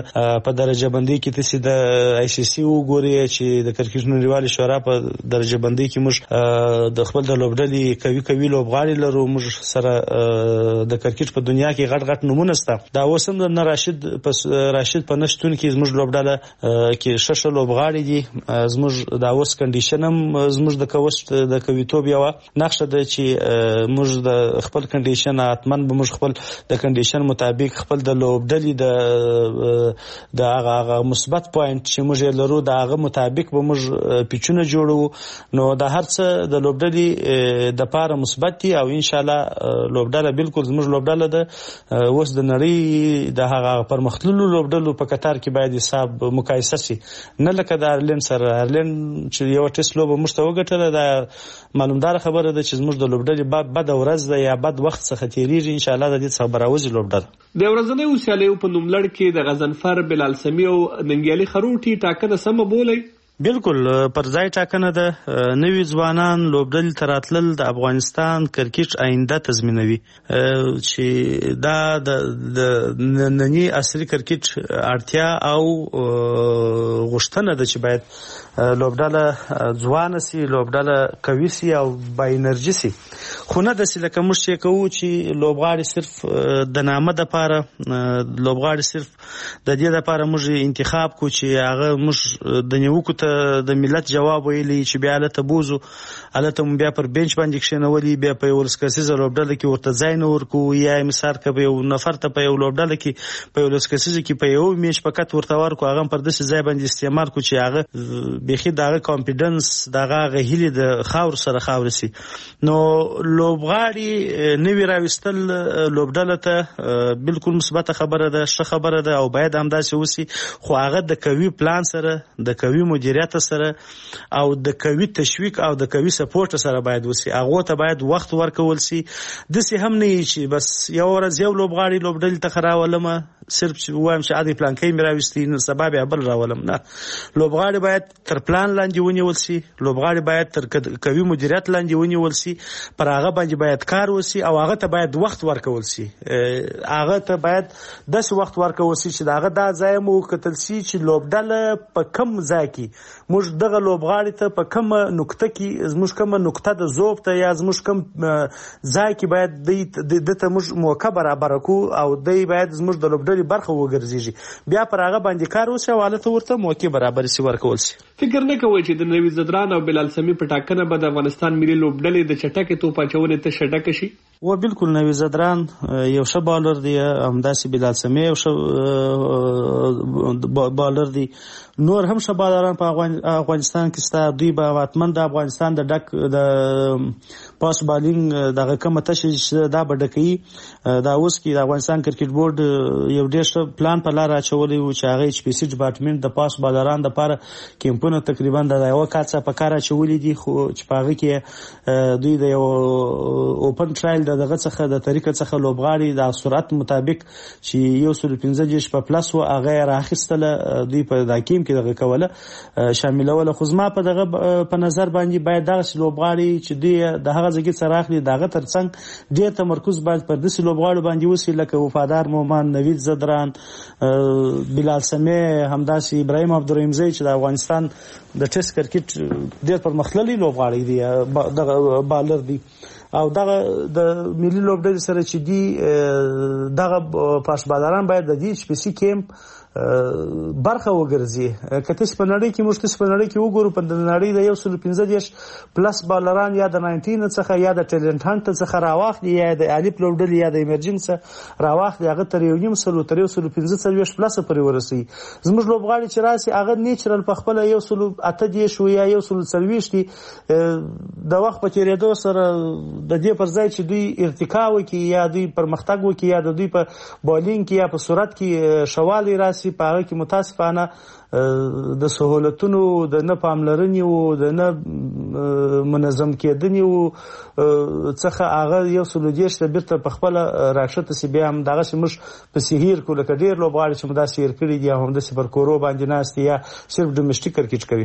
[SPEAKER 3] په درجه بندي کې تاسو د آی سی سی وګورئ چې د کرکټ نړیوالې شورا په درجه بندي کې موږ د خپل د لوبډلې کوي لوبغاړي لرو. موږ سره د کرکټ په دنیا کې غټ نمونه سته. دا اوس هم د راشد په نشتون کې زموږ لوبډله کې شش لوبغاړي دي. زموږ دا اوس کنډیشن هم زموږ د کوست د کویتوب یو نقشه ده چې موږ د خپل کنډیشن اتمن به موږ خپل د کنډیشن مطابق خپل د لوبډلې د هغه مثبت پوینټ چې موږ لرو د هغه مطابق به موږ پیچونه جوړو. نو د هر څه د لوبډلې د پاره مثبت دي او ان شاء الله لوبډله بالکل زموږ لوبډله ده اوس د نړۍ د هغه پرمختللو لوبډلو په قطار کې باید حساب مقایسه شي، نه لکه د ارلند سره. ارلند چې یو ټیسټ لوبه موږ ته وګټله، دا معلومدار خبره ده چې زموږ د لوبډلې بد ورځ ده یا بد وخت څخه تیریږي. ان شاء الله د دې څخه براوځي لوبډله.
[SPEAKER 22] د ورځنیو سیالیو په نوملړ کې د غضنفر، بلال سمی او ننګیالي خروټي ټاکنه سمه بولئ؟
[SPEAKER 3] بالکل پر ځای ټاکنه ده. نوی ځوانان لوبډلې ته راتلل د افغانستان کرکټ آینده تضمینوي، چې دا د ننني عصري کرکټ اړتیا او غوښتنه ده چې باید لوبډله ځوانه سي، لوبډله قوي سي او با انرژي سي. خو نه داسې لکه موږ چې کوو چې لوبغاړي صرف د نامه دپاره، لوبغاړي صرف د دې دپاره موږ انتخاب کو چې هغه موږ د نیوکو ته د ملت جواب ویلی چې بیا هلته بوزو، هلته مو بیا پر بینچ باندې کښېنولي، بیا په یو ولسکسیزه لوبډله کې ورته ځای نه ورکوو، یا مثال که په یو نفر ته په یو لوبډله کې په یو ولسکسیزه کې په یو میچ فقط ورته ورکو، هغه هم پر داسې ځای باندې استعمال کو چې هغه بیخي د هغه کانفیډنس د هغه هیلې د خاورو سره خاورې سي. نو لوبغاړي نوي راوستل لوبډله ته بالکل مثبته خبره ده، ښه خبره ده او باید همداسې وسي. خو هغه د قوي پلان سره، د قوي مدیریت سره او د قوي تشویق او د قوي سپورټ سره باید وسي. هغه ته باید وخت ورکول سي. داسې هم نه چې بس یو ورځ یو لوبغاړي لوبډلې ته راولم، صرف چې وایم چې عادي پلان کې مې راوستي نو سبا بیا بل راولم. نه، لوبغاړي باید تر پلان لاندې ونیول سي، لوبغاړي باید تر قوي مدیریت لاندې ونیول سي، پر هغه باندې باید کار وسي او هغه ته باید وخت ورکول سي. هغه ته باید داسې وخت ورکول سي چې هغه دا ځای مو کتل سي چې لوبډله په کم ځای کې موږ دغه لوبغاړي ته په کومه نقطه کې زموږ کومه نقطه د ذوب ته یا زموږ کوم ځای کې باید دته موږ موقع برابر کو او دی باید زموږ د لوبډلې برخه وګرځيږي، بیا پر هغه باندې کار وشي او حالت ورته موقع برابر سي ورکول سي.
[SPEAKER 22] فکر نه کوئ چې د نوی زدران او بلال سمی په ټاکنه به د افغانستان ملي لوبډلې د چټکې توپ اچونې ته شډک شي؟
[SPEAKER 3] و بالکل نوی زدران یو ښه بالر دی، همداسې بلال سمی یو ښه بالر دی، نور هم ښه بالران په افغانستان کې ستا. دوی به حتما د افغانستان د ډک د پاس بالینګ دغه کومه تشه چې دا به ډکوي. دا اوس کې د افغانستان کرکټ بورډ یو ډېر ښه پلان په لاره اچولی و چې هغه ایچ پی سي ډپارټمنټ د پاس بالران دپاره کیمپونه تقریبا د یوه کال څخه په کار اچولي دي، خو چې په هغه کې دوی د یو اوپن ټرایل د دغه څخه د طریقه څخه لوبغاړي د سرعت مطابق چې 115 په پلس و هغه راخیستله، دوی په دا کیم کې دغه کوله شاملوله. خو زما په دغه په نظر باندې باید دغه لوبغاړي چې دوی د هغه ځای څخه راخلي دغه ترڅنګ ډېر تمرکز باید پر داسې لوبغاړو باندې وسي لکه وفادار مومن، نوید زدران، بلال سمی، همداسې ابراهیم عبدالرحیمزی چې د افغانستان د ټیسټ کرکټ ډېر پرمختللي لوبغاړي دی، دغه بالر دی. او دغه د ملي لوبډلې سره چې دی دغه پاسبالران باید د دې سپیسي کیمپ برخه وګرځي. کته په نړۍ کې موږ په نړۍ کې وګورو په نړۍ د 115 پلس بالران یا د 19 څخه یا د ټیلنت هانت څخه راواخلي یا د الف لوبډلې یا د ایمرجنس راواخلي، هغه تر 1.15 پلس پورې ورسي. زموږ لوبغاړي چې راسي هغه نیچرل په خپل 1.8 شو یا 1.40 د وخت په تیریدو سره د دې پر ځای چې دوی ارتقا وکړي یا دوی پرمختګ وکړي یا د دوی په بالینګ کې یا په سرعت کې شوالی راسي، په هغه کې متاسفانه د سہولتونو د نه پاملرنې او د نه منظم کېدنې او څخه هغه 130 بیرته په خپل راکشته سی بیا هم دغه موږ په سهیر کو لکه ډیر لوبغاړي چې مدا سیر کړی دي هم د سپر کورو باندې ناست یا صرف ډومېسټیک کرکټ کوي.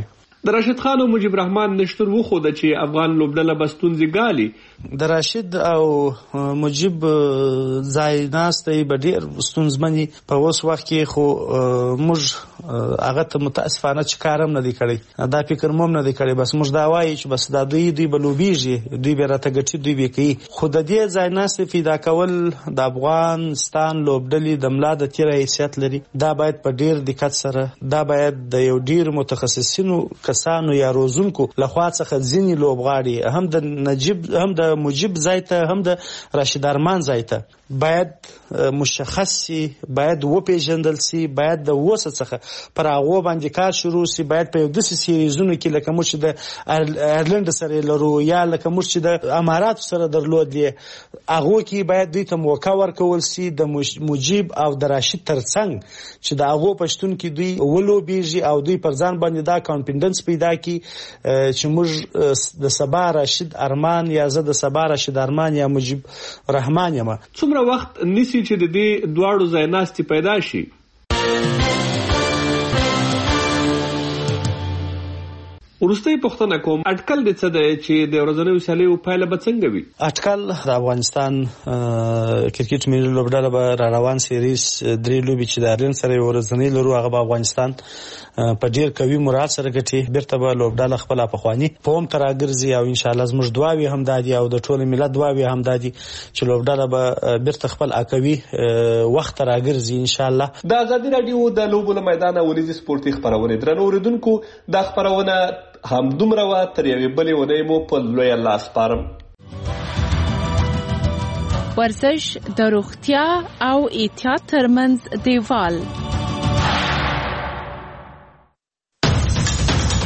[SPEAKER 22] د راشد خان او مجيب رحمان نشتر وخوده چې افغان لوبډله به ستونزې ګالي.
[SPEAKER 3] د راشد او مجيب ځای ناستې به ډېر ستونزمنې په اوس وخت کې، خو موږ هغه ته متاسفانه چې کار هم نه دی کړی، دا فکر مو هم نه دی کړی. بس موږ دا وایو چې بس دا دوی به لوبېږي، دوی به راته ګټي، دوی به کوي. خو د دې ځای ناستې پیدا کول د افغانستان لوبډلې د ملا د تیر حیثیت لري. دا باید په ډېر دقت سره، دا باید د یو ډېر متخصصینو کسانو یا روزونکو لخوا څخه ځینې لوبغاړي هم د نجیب هم د مجيب ځای ته هم د راشد ارمان ځای ته باید مشخص سي، باید وپیژندل سي، باید د وسه څخه پر هغه باندې کار شروع سي. باید په یو داسې سیریزونو کې لکه موږ چې د ایرلند سره لرو یا لکه موږ چې د امارات سره درلودلې، هغه کې باید دوی ته موقع ورکول سي د مجيب او د راشد ترڅنګ چې د هغه پښتون کې دوی ولوبېږي او دوی پر ځان باندې دا کانفیډنس پیدا کی چې موږ د سبا راشد ارمان یا زه د سبا راشد ارمان یا مجيب رحمان یم.
[SPEAKER 22] څومره وخت نسی چې د دې دواړو ځای ناستې پیدا شي؟ ورسته پښتنه کوم اټکل د څه دی چې د ورځنیو سیالیو پایله به څنګه وي؟
[SPEAKER 3] اټکل د افغانستان کرکټ ملي لوبډله به را روان سیریز 3 لوبې چې د ایرلند سره ورځنی لرو، هغه به افغانستان په ډیر قوي مراد سره ګټي. بیرته به لوبډله خپل پخوانی فوم تر راګرځي او ان شاء الله زموږ دعاوي هم دادي او د ټول ملت دعاوي هم دادي چې لوبډله به بیرته خپل اکوي وخت راګرځي ان شاء الله.
[SPEAKER 22] د ازادي رادیو د لوبو له میدانه ولې سپورتي خبرونه درنو اوریدونکو د خبرونه هم دومره وا تر یوې بلې ونې مو په لوی الله سپارم.
[SPEAKER 19] ورزش د روغتیا او احتیاط ترمنځ دیوال